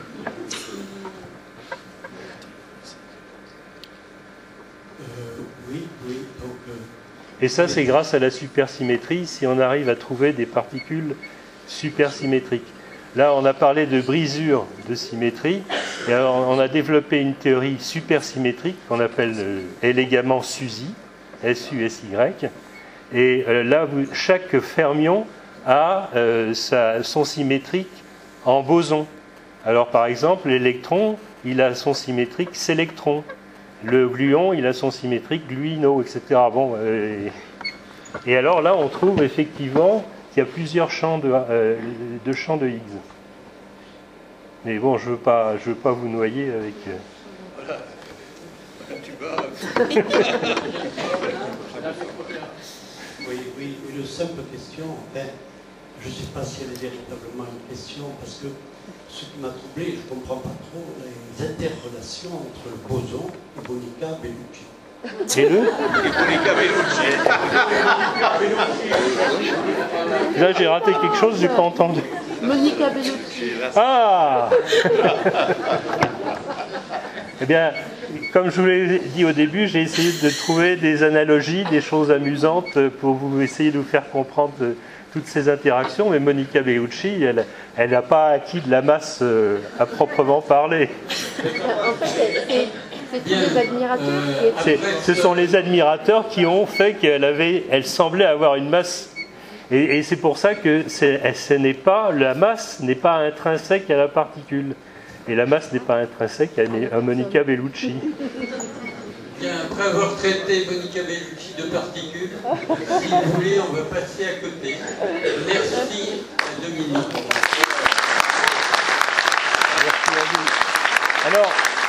Oui, oui. Donc, euh, Et ça, c'est grâce à la supersymétrie, si on arrive à trouver des particules supersymétriques. Là, on a parlé de brisure de symétrie, et alors on a développé une théorie supersymétrique qu'on appelle euh, élégamment SUSY, S U S Y. Et euh, là, vous, chaque fermion a euh, sa, son symétrique en boson. Alors, par exemple, l'électron, il a son symétrique sélectron. Le gluon, il a son symétrique gluino, et cetera. Bon, euh, et alors là, on trouve effectivement qu'il y a plusieurs champs de, euh, de champs de Higgs. Mais bon, je ne veux pas, je veux pas vous noyer avec... Euh... Voilà. Tu vas... oui, oui, une simple question. Ben, je ne sais pas si elle est véritablement une question, parce que ce qui m'a troublé, je ne comprends pas trop, les interrelations entre le boson et Monica Bellucci. Et le Monica Bellucci. Là, j'ai raté quelque chose, j'ai pas entendu. Monica Bellucci. Ah. Eh bien, comme je vous l'ai dit au début, j'ai essayé de trouver des analogies, des choses amusantes pour vous essayer de vous faire comprendre toutes ces interactions. Mais Monica Bellucci, elle n'a pas acquis de la masse euh, à proprement parler. En fait, c'est tous les admirateurs qui étaient... Ce sont les admirateurs qui ont fait qu'elle avait, elle semblait avoir une masse. Et, et c'est pour ça que ce n'est pas, la masse n'est pas intrinsèque à la particule. Et la masse n'est pas intrinsèque à, à Monica Bellucci. Bien, après avoir traité Monica Bellucci de particules, si vous voulez, on va passer à côté. Merci, Dominique. Merci à vous. Alors,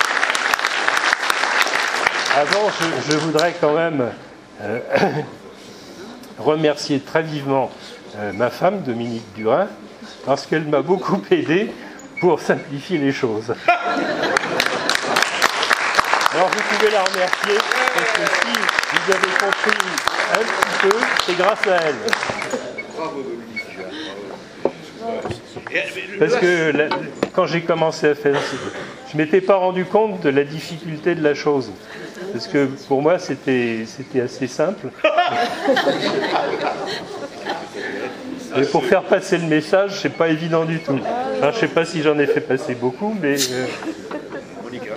avant, je, je voudrais quand même euh, remercier très vivement euh, ma femme, Dominique Durin, parce qu'elle m'a beaucoup aidé pour simplifier les choses. Alors vous pouvez la remercier, parce que si vous avez compris un petit peu, c'est grâce à elle. Bravo Dominique. Parce que la, quand j'ai commencé à faire, je ne m'étais pas rendu compte de la difficulté de la chose. Parce que pour moi, c'était c'était assez simple. Et pour faire passer le message, c'est pas évident du tout. Enfin, je ne sais pas si j'en ai fait passer beaucoup, mais... Euh... Monica.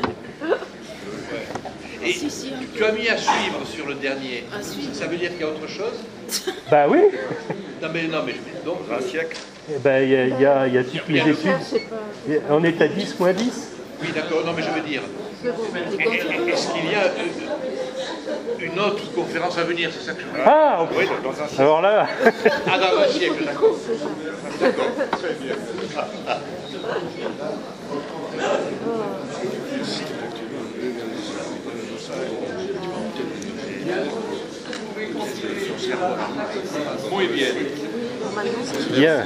Et tu as mis à suivre sur le dernier. Ça veut dire qu'il y a autre chose? Bah oui. Non mais, non, mais donc, un siècle. Eh ben, il y a, il y a, il y a toutes les études. On est à dix moins dix. Oui, d'accord, non mais je veux dire. Est-ce qu'il y a... une autre conférence à venir, c'est ça que je veux dire. Ah, oui, dans un siècle. alors là... Ah, dans un siècle, d'accord. D'accord, très bien. Muy bien. Bien.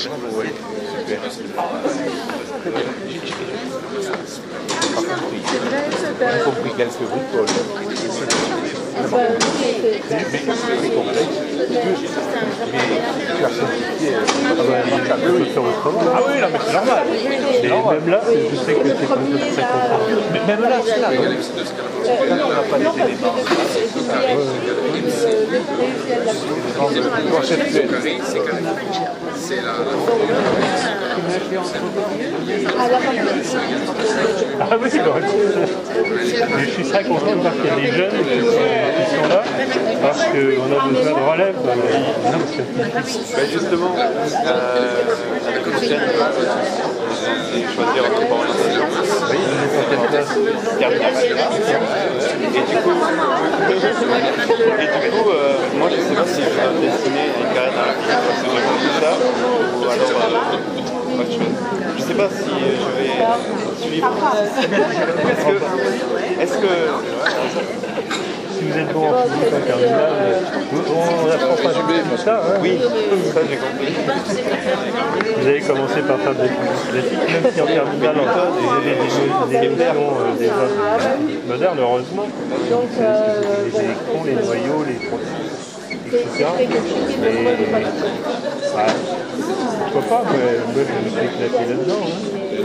J'ai compris quelques bricoles. Ah bah, oui, c'est C'est complexe. Tu as simplifié. Ah bah, il faut faire autrement. Ah oui, là, mais c'est normal. Et même là, je sais que c'est comme ça très compliqué. Mais même là, c'est là. Quand on n'a pas les éléments. C'est la... Ah oui, c'est correct. Je suis très content de voir qu'il y a des jeunes qui sont, qui sont là, parce qu'on a besoin de relève. Ben justement, euh, la prochaine, c'est choisir entre orientation. Oui, terminale. Et du coup, et du coup euh, moi je ne sais pas si je vais me destiner à une carrière dans la physique parce que j'ai compris ça, ou alors euh, autre chose. Je ne sais pas si je vais suivre. Est-ce que, est-ce que si vous êtes bon en physique en terminale, on n'apprend pas tout ça. Hein. Oui, ça j'ai compris. Vous allez commencer par faire des classiques, même si en terminale encore, vous avez des, des notions euh, déjà modernes, heureusement. Donc, euh, les électrons, les noyaux, les protons, et cetera. Mais, ouais, pourquoi pas, mais moi je me suis éclaté là-dedans. Hein.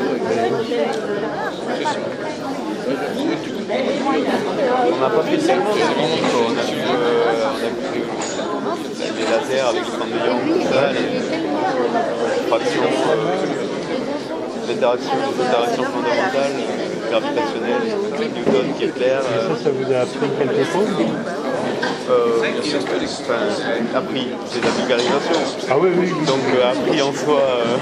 On n'a pas spécialement de physique, on a vu, euh, on a vu les lasers avec les trente de Young, tout ça, les fractions, euh, l'interaction, les interactions fondamentales, gravitationnelles, Newton, Kepler. Euh, ça, ça vous a appris quelque chose? Euh, enfin, appris, c'est de la vulgarisation. Ah oui, oui. Donc euh, appris en soi, euh,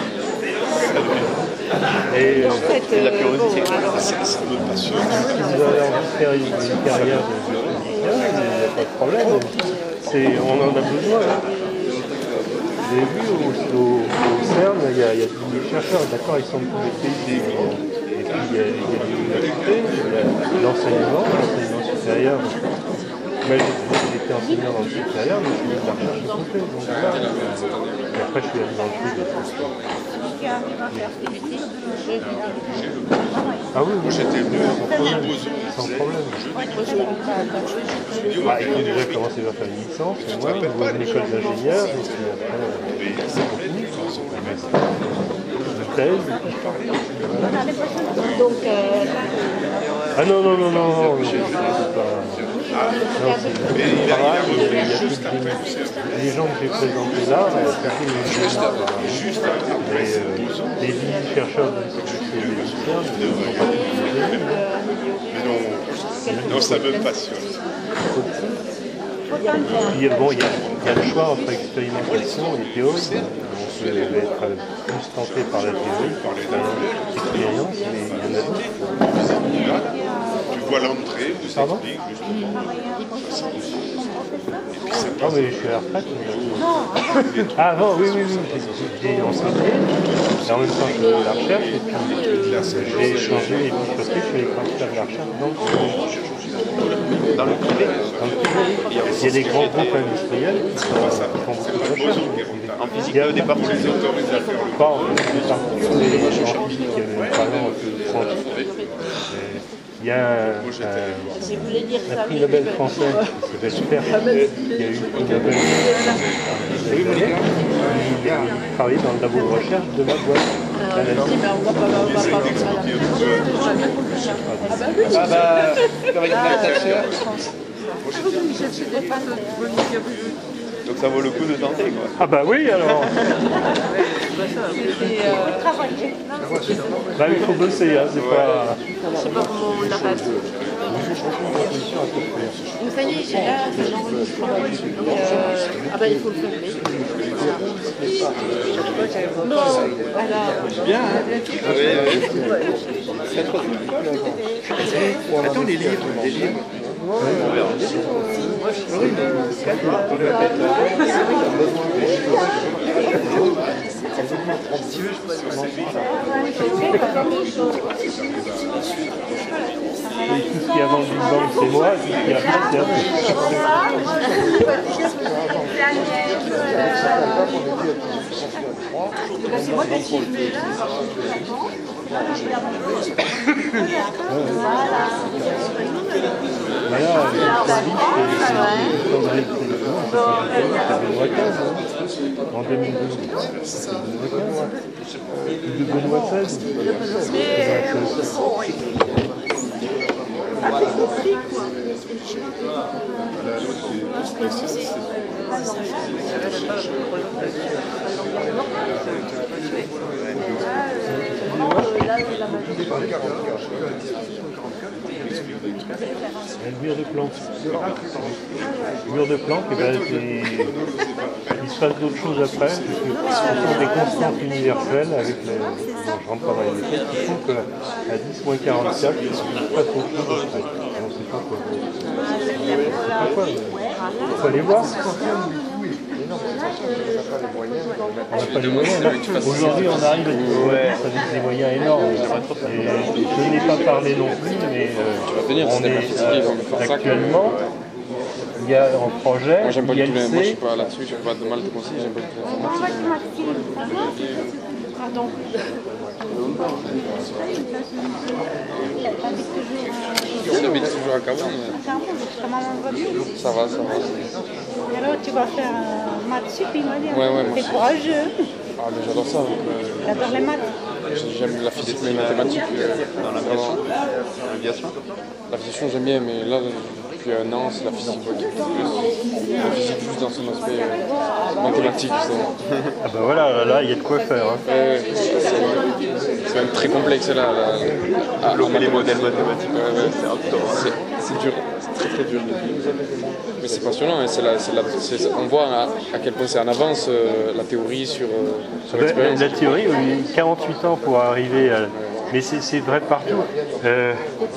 et, en fait, c'est de la curiosité. Si vous avez envie de faire une, une carrière de physicien, il n'y a pas de problème. On en a besoin. Hein. J'ai vu au, au, au CERN, il y, a, il y a des chercheurs, d'accord, ils sont de tous les pays. Et puis il y a, il y a l'université, l'enseignement, l'enseignement supérieur. Moi j'étais enseignant dans le supérieur, mais je suis de la recherche complète. Donc voilà. Et après je suis allé dans le privé. Ah oui, oui, j'étais venu sans problème. Ah, il faut déjà commencer à faire une licence, au moins, ou une école d'ingénieur, et puis après, c'est continue. Une thèse, et puis donc, euh... ah non, non, non, non, non, c'est pas... Non, c'est pareil, il y a toutes les gens que j'ai présentés là, c'était une juste mais les dix chercheurs de l'Égyptien ne sont pas tous. Non, ça me passionne. Puis bon, il y, a, il y a le choix entre expérimentation et théorie. On peut être plus tenté par la théorie, par l'expérience, mais il y en a d'autres. Tu vois l'entrée, vous explique justement. Non, mais je suis à la retraite. Ah, avant, oui, oui, oui. J'ai enseigné, et en même temps je faisais de la recherche, et puis j'ai changé et puis je suis les candidats de la recherche. Donc, dans le privé. Il y a des grands groupes industriels qui font beaucoup de recherche. En physique, il y a des particules. Pas en physique des particules, mais en physique, il y a vraiment un peu quantique. Il y a un, un, un prix Nobel français qui s'appelle Sperr, qui a eu le prix Nobel il travaillait dans le labo de recherche de ma boîte. Ah bah, avec la donc ça vaut le coup de tenter quoi. Ah bah oui alors. Bah il faut bosser, hein, c'est pas... C'est pas comment on l'arrête. Ça y est, là, c'est l'enregistrement. Ah bah il faut le fermer. Non, voilà. Bien, hein. Oui, oui. Attends, les livres, les livres. Si tu veux, je peux tout ce qui est avant du banc, c'est moi, tout ce qui est après, c'est C'est moi qui suis là. en deux mille douze. De Benoît seize. Un mur de planque. Le mur de planque, eh ben, il se passe d'autres choses après, parce que ce sont des constantes universelles avec les. Bon, je rentre pas dans les détails, qui font qu'à dix moins quarante-quatre, il ne se passe autre chose après. On ne sait pas quoi. On ne sait pas quoi. Il faut aller voir. On n'a pas les moyens. Aujourd'hui, on arrive avec des moyens énormes. Et je n'ai pas parlé non plus, mais euh, on est euh, actuellement, il y a un projet. Moi, j'aime pas I L C. du tout les... Moi, je suis pas là-dessus, j'ai pas de mal de conseil, j'aime pas du tout l'informatique. Pardon. On habite toujours à Carbone. Mais... Ça va, ça va. Alors tu vas faire un maths sup, il m'a dit. Ouais, ouais, moi T'es courageux. Ah, mais j'adore ça. Euh... J'adore les maths. J'aime la physique, les mathématiques. Dans l'aviation L'aviation L'aviation, j'aime bien, mais là, depuis un an, c'est la physique qui me plaît plus. La physique plus dans son aspect euh, mathématique, justement. Ah bah voilà, là, il y a de quoi faire. Hein. Ouais, c'est même très complexe, là. là à, Bloquer les modèles mathématiques, ouais, ouais. c'est hardcore. C'est dur, c'est très très dur. Mais c'est passionnant, hein. C'est la, c'est la, c'est, on voit à, à quel point c'est en avance euh, la théorie sur, euh, sur l'expérience. La théorie, oui, quarante-huit ans pour arriver à... Mais c'est, c'est vrai partout. Euh...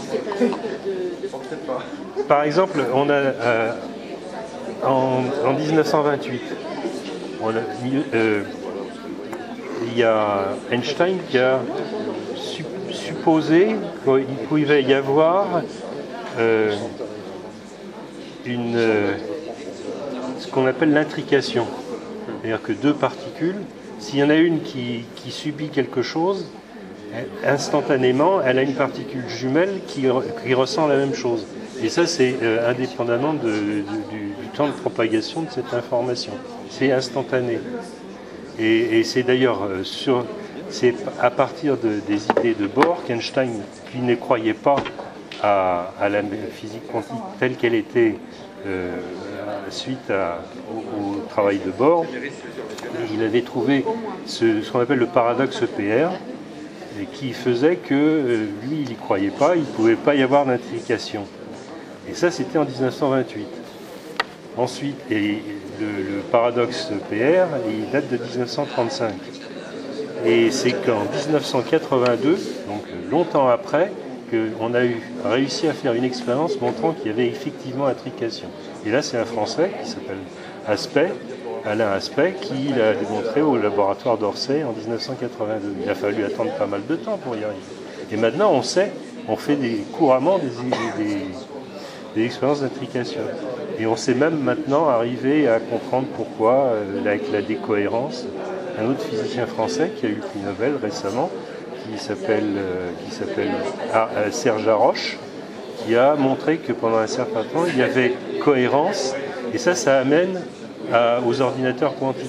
Par exemple, on a, euh, en, en dix-neuf cent vingt-huit, on a, euh, il y a Einstein qui a su, supposé qu'il pouvait y avoir euh, une, euh, ce qu'on appelle l'intrication. C'est-à-dire que deux particules, s'il y en a une qui, qui subit quelque chose, instantanément, elle a une particule jumelle qui, qui ressent la même chose. Et ça, c'est euh, indépendamment de, de, du, du temps de propagation de cette information. C'est instantané. Et, et c'est d'ailleurs euh, sur, c'est à partir de, des idées de Bohr qu'Einstein, qui ne croyait pas à, à la physique quantique telle qu'elle était euh, suite à, au, au travail de Bohr, il avait trouvé ce, ce qu'on appelle le paradoxe E P R, et qui faisait que euh, lui, il n'y croyait pas, il ne pouvait pas y avoir d'intrication. Et ça, c'était en dix-neuf cent vingt-huit. Ensuite, et le, le paradoxe P R, il date de dix-neuf cent trente-cinq. Et c'est qu'en dix-neuf cent quatre-vingt-deux, donc longtemps après, qu'on a eu, réussi à faire une expérience montrant qu'il y avait effectivement intrication. Et là, c'est un Français qui s'appelle Aspect, Alain Aspect, qui l'a démontré au laboratoire d'Orsay en dix-neuf cent quatre-vingt-deux. Il a fallu attendre pas mal de temps pour y arriver. Et maintenant, on sait, on fait des, couramment des, des, des expériences d'intrication. Et on sait même maintenant arriver à comprendre pourquoi, euh, avec la décohérence, un autre physicien français qui a eu le prix Nobel récemment, qui s'appelle, euh, qui s'appelle ah, euh, Serge Haroche, qui a montré que pendant un certain temps, il y avait cohérence, et ça, ça amène à, aux ordinateurs quantiques.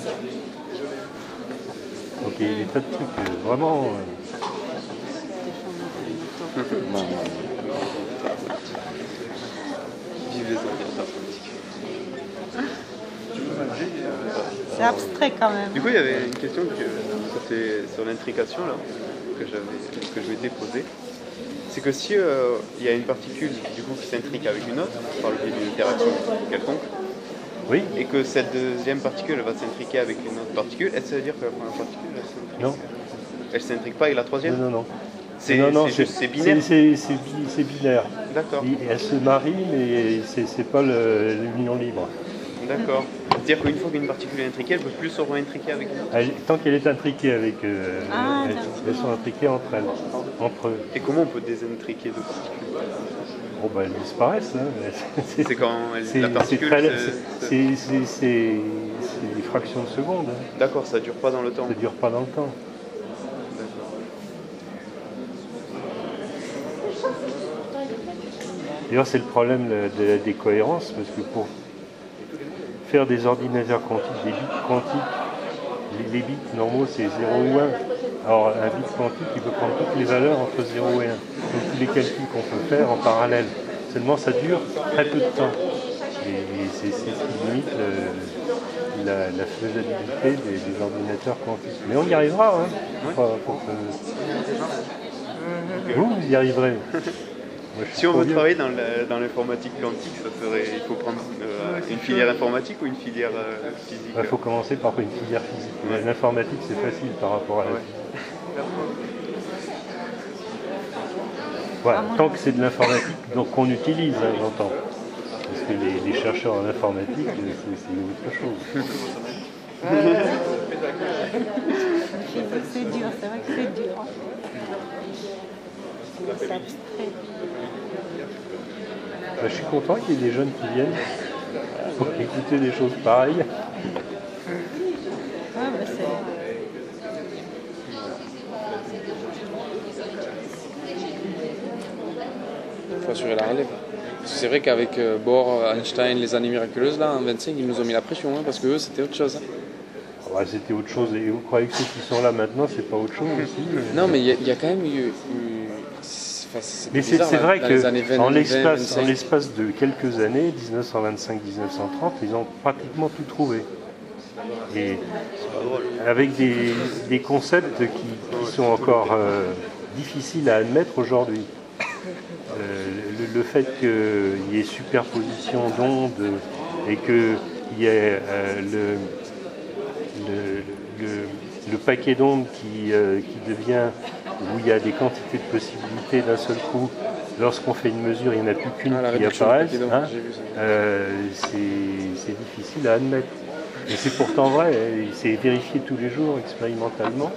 Donc il y a des tas de trucs euh, vraiment... Euh... Vive les ordinateurs quantiques. C'est abstrait quand même. Du coup, il y avait une question que, ça fait, sur l'intrication là, que, j'avais, que je m'étais posée. C'est que si euh, il y a une particule du coup, qui s'intrique avec une autre, par le biais d'une interaction quelconque, oui. Et que cette deuxième particule va s'intriquer avec une autre particule, est-ce que ça veut dire que la première particule, elle s'intrique, non. Elle s'intrique pas avec la troisième? Non, non, non. C'est non, non, c'est juste- c'est binaire. C'est c'est bi- c'est binaire. D'accord. Et elle se marie, mais c'est c'est pas le- l'union libre. D'accord. C'est-à-dire qu'une fois qu'une particule est intriquée, elle ne peut plus se re-intriquer avec une autre. Elle- tant qu'elle est intriquée avec, euh, Ah, elles, d'accord. elles sont intriquées entre elles, entre eux. Et comment on peut désintriquer deux particules? Bon, bah, elles disparaissent. Hein. C'est quand elle- c'est- la particule c'est très- se- c'est- c'est- c'est- c'est- c'est des fractions de seconde. hein. D'accord, ça dure pas dans le temps. Ça dure pas dans le temps. D'ailleurs, c'est le problème de la décohérence, parce que pour faire des ordinateurs quantiques, des bits quantiques, les, les bits normaux c'est zéro ou un. Alors un bit quantique, il peut prendre toutes les valeurs entre zéro et un. Donc tous les calculs qu'on peut faire en parallèle. Seulement ça dure très peu de temps. Et, et c'est c'est ce qui limite le- la, la faisabilité des, des ordinateurs quantiques. Mais on y arrivera, hein. Faut- faut que- Vous, vous y arriverez. Moi, je suis Si on trop veut vieux. travailler dans la- dans l'informatique quantique, ça serait, il faut prendre euh, une filière informatique ou une filière euh, physique? Il faut commencer par une filière physique. Ouais. L'informatique, c'est facile par rapport à la Ouais. physique. Voilà, tant que c'est de l'informatique, donc qu'on utilise, hein, j'entends. Parce que les, les chercheurs en informatique, c'est c'est autre chose. C'est dur, c'est vrai que c'est dur. C'est abstrait. Bah, je suis content qu'il y ait des jeunes qui viennent pour écouter des choses pareilles. Ouais, bah c'est... Il faut assurer la relève. Parce que c'est vrai qu'avec euh, Bohr, Einstein, les années miraculeuses, là, en vingt-cinq, ils nous ont mis la pression, hein, parce que eux, c'était autre chose. hein. Ah bah, c'était autre chose. Et vous croyez que ceux qui sont là maintenant, c'est pas autre chose aussi? Non, mais il y, a- il y a quand même eu... eu- c'est- enfin, c'est Mais c'est bizarre, c'est là, vrai dans les années vingt, qu'en vingt, l'espace vingt-cinq. en l'espace de quelques années, dix-neuf cent vingt-cinq à dix-neuf cent trente, ils ont pratiquement tout trouvé. Et avec des, des concepts qui, qui sont encore euh, difficiles à admettre aujourd'hui. Euh, le, le fait qu'il y ait superposition d'ondes et qu'il y ait euh, le, le, le, le paquet d'ondes qui, euh, qui devient, où il y a des quantités de possibilités d'un seul coup, lorsqu'on fait une mesure, il n'y en a plus qu'une Ah, la qui réduction du apparaît, paquet d'ondes, hein, j'ai vu ça. euh, c'est c'est difficile à admettre. Et c'est pourtant vrai, et c'est vérifié tous les jours expérimentalement.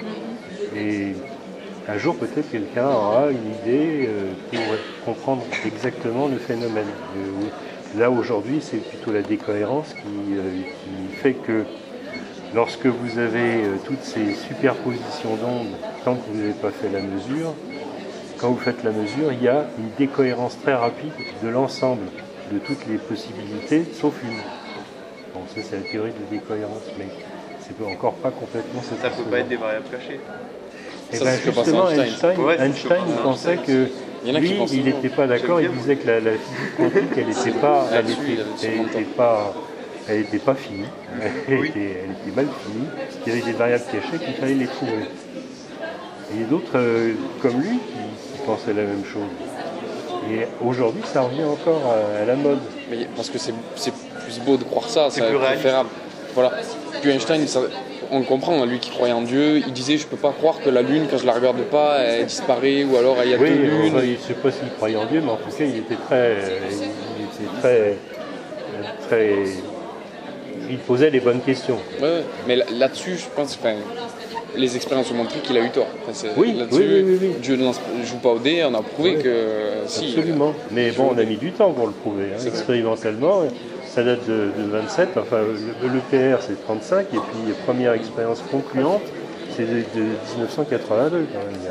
Et un jour, peut-être, quelqu'un aura une idée euh, pour comprendre exactement le phénomène. Euh, là, aujourd'hui, c'est plutôt la décohérence qui, euh, qui fait que lorsque vous avez euh, toutes ces superpositions d'ondes, tant que vous n'avez pas fait la mesure, quand vous faites la mesure, il y a une décohérence très rapide de l'ensemble de toutes les possibilités, sauf une. Bon, ça, c'est la théorie de décohérence, mais c'est pas- encore pas complètement Ça peut pas être des variables cachées. et Ça, ben c'est ce que pense justement, Einstein. Einstein, Ouais, c'est ce que Einstein pense il pensait Einstein. que Il y en a qui lui, pensent il ça. n'était pas d'accord, il J'aime bien. disait que la, la physique quantique, elle n'était pas, elle Là-dessus, était, il avait son elle mentor. était pas, elle était pas finie, elle, Oui. était, elle était mal finie, il y avait des variables cachées qu'il fallait les trouver. Et il y a d'autres euh, comme lui qui, qui pensaient la même chose. Et aujourd'hui, ça revient encore à, à la mode. Mais parce que c'est c'est plus beau de croire ça, C'est c'est plus réaliste. préférable. Voilà. Puis Einstein, ça- on le comprend, lui qui croyait en Dieu, il disait je peux pas croire que la lune, quand je la regarde pas, elle disparaît, ou alors il y a Oui, deux lunes. enfin, je ne sais pas s'il croyait en Dieu, mais en tout cas, il était très, il était très, très, il posait les bonnes questions. Ouais, ouais. Mais là- là-dessus, je pense, enfin, les expériences ont montré qu'il a eu tort. Enfin, c'est- Oui, là-dessus, oui, oui, oui, oui. Dieu ne lance- joue pas au dé, on a prouvé Oui. que si. Absolument. Mais il bon, joue au on a dé. mis du temps pour le prouver, hein, C'est vrai. expérimentalement. Ça date de, de vingt-sept, enfin l'E P R c'est trente-cinq, et puis la première expérience concluante, c'est de, de dix-neuf cent quatre-vingt-deux quand même. Il y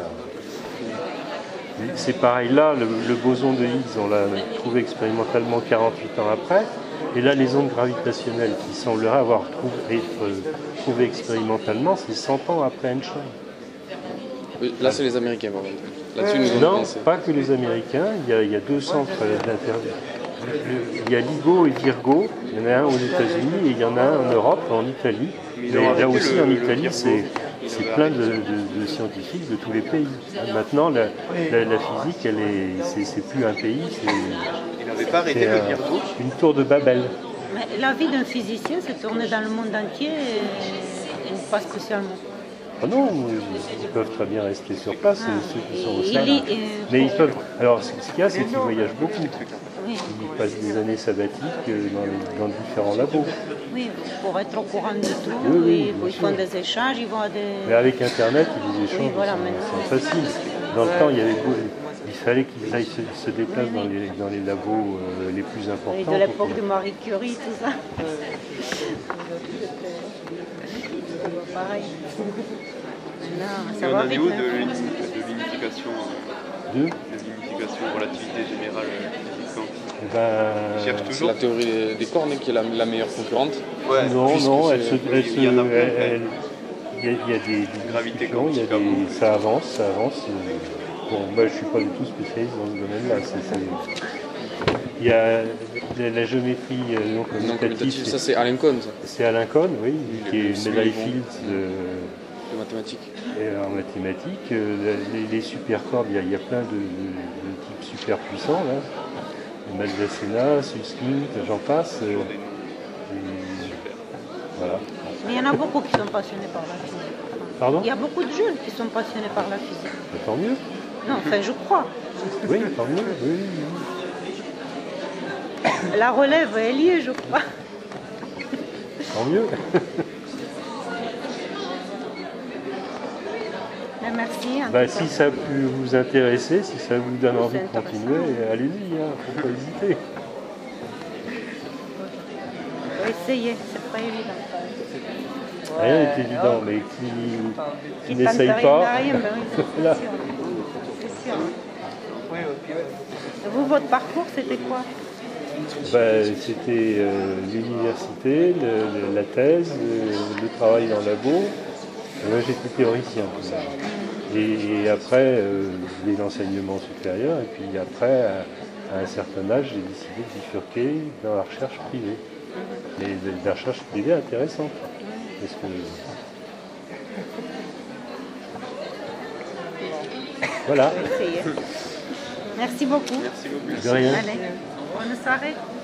a- C'est pareil là, le, le boson de Higgs, on l'a trouvé expérimentalement quarante-huit ans après, et là les ondes gravitationnelles qui sembleraient avoir trouvé, être euh, trouvées expérimentalement, c'est cent ans après Einstein. Oui, là, c'est les Américains, par contre. Là-dessus, nous avons Non, pensé. pas que les Américains, il y a, il y a deux centres d'interview. Il y a LIGO et Virgo, il y en a un aux États-Unis et il y en a un en Europe, en Italie. Mais ils Mais ont là arrêté aussi, le- en le Italie, Virgo. c'est Ils c'est avaient plein arrêté. de, de- de scientifiques de tous les pays. Maintenant, la, la- la physique, elle est, c'est, c'est plus un pays, c'est, Il n'avait pas arrêté c'est le un- Virgo. une tour de Babel. Mais la vie d'un physicien se tourne dans le monde entier et- ou pas spécialement. Ah non, ils peuvent très bien rester sur place, Ah. ceux qui sont au Il sein. lit, euh, Mais ils peuvent. Alors, ce qu'il y a, c'est qu'ils voyagent beaucoup. Oui. Ils passent des années sabbatiques euh, dans, les, dans différents labos. Oui, pour être au courant de tout, Oui, oui, et bien ils sûr. font des échanges, ils vont à des... Mais avec Internet, les échanges Oui, voilà, sont, maintenant. sont faciles. Dans le temps, il, y avait, beau- il fallait qu'ils aillent se, se déplacent dans les, dans les labos euh, les plus importants. Et de pour l'époque que- de Marie Curie, tout ça. Pareil. Non, ça Et on va en est vite, où hein. de l'uni- de l'unification euh, De de l'unification relativité générale euh, physique quantique Ben, Ils cherchent C'est toujours la théorie des- des cornes qui est la, la meilleure concurrente. Ouais, non, puisque non, c'est- elle se, elle se- il y en a plein, elle- quand même. elle- il y a, il y a des, des Gravité discussions, il y a quantique, des- avant. ça avance, ça avance. euh, Bon, moi, je suis pas du tout spécialiste dans ce domaine-là. c'est- c'est- Il y a la, la géométrie euh, non Non commutative. commutative, ça c'est Alain Cohn, ça, C'est Alain Cohn, oui, qui est Celui médaille bon. Fields de, de mathématiques. et en mathématiques. Euh, Les, les supercordes, il y, a, il y a plein de, de- de types super puissants, là. Maldacena, Susskind, j'en passe. euh, et voilà. Mais il y en a beaucoup qui sont passionnés par la physique. Pardon? Il y a beaucoup de jeunes qui sont passionnés par la physique. Bah, tant mieux. Non, enfin, je crois. Oui, tant mieux. Oui, oui. La relève, elle y est, je crois. Tant mieux. Mais merci. en Bah, tout si cas. ça a pu vous intéresser, si ça vous donne envie de C'est intéressant. continuer, allez-y, hein, faut pas hésiter. Faut essayer, c'est pas évident. Rien n'est évident, mais qui, qui Qui n'essaye tente rien pas. n'a rien, ben oui, c'est Voilà. sûr. C'est sûr. Vous, votre parcours, c'était quoi? Bah, c'était euh, l'université, le- le- la thèse, le, le travail dans le labo. Et moi, j'étais théoricien. Et, et après, euh, l'enseignement supérieur. Et puis après, à, à un certain âge, j'ai décidé de bifurquer dans la recherche privée. Mais de, de la recherche privée intéressante. Parce que... Voilà. Faut essayer. Merci beaucoup. Merci beaucoup. De rien. Allez, bonne soirée.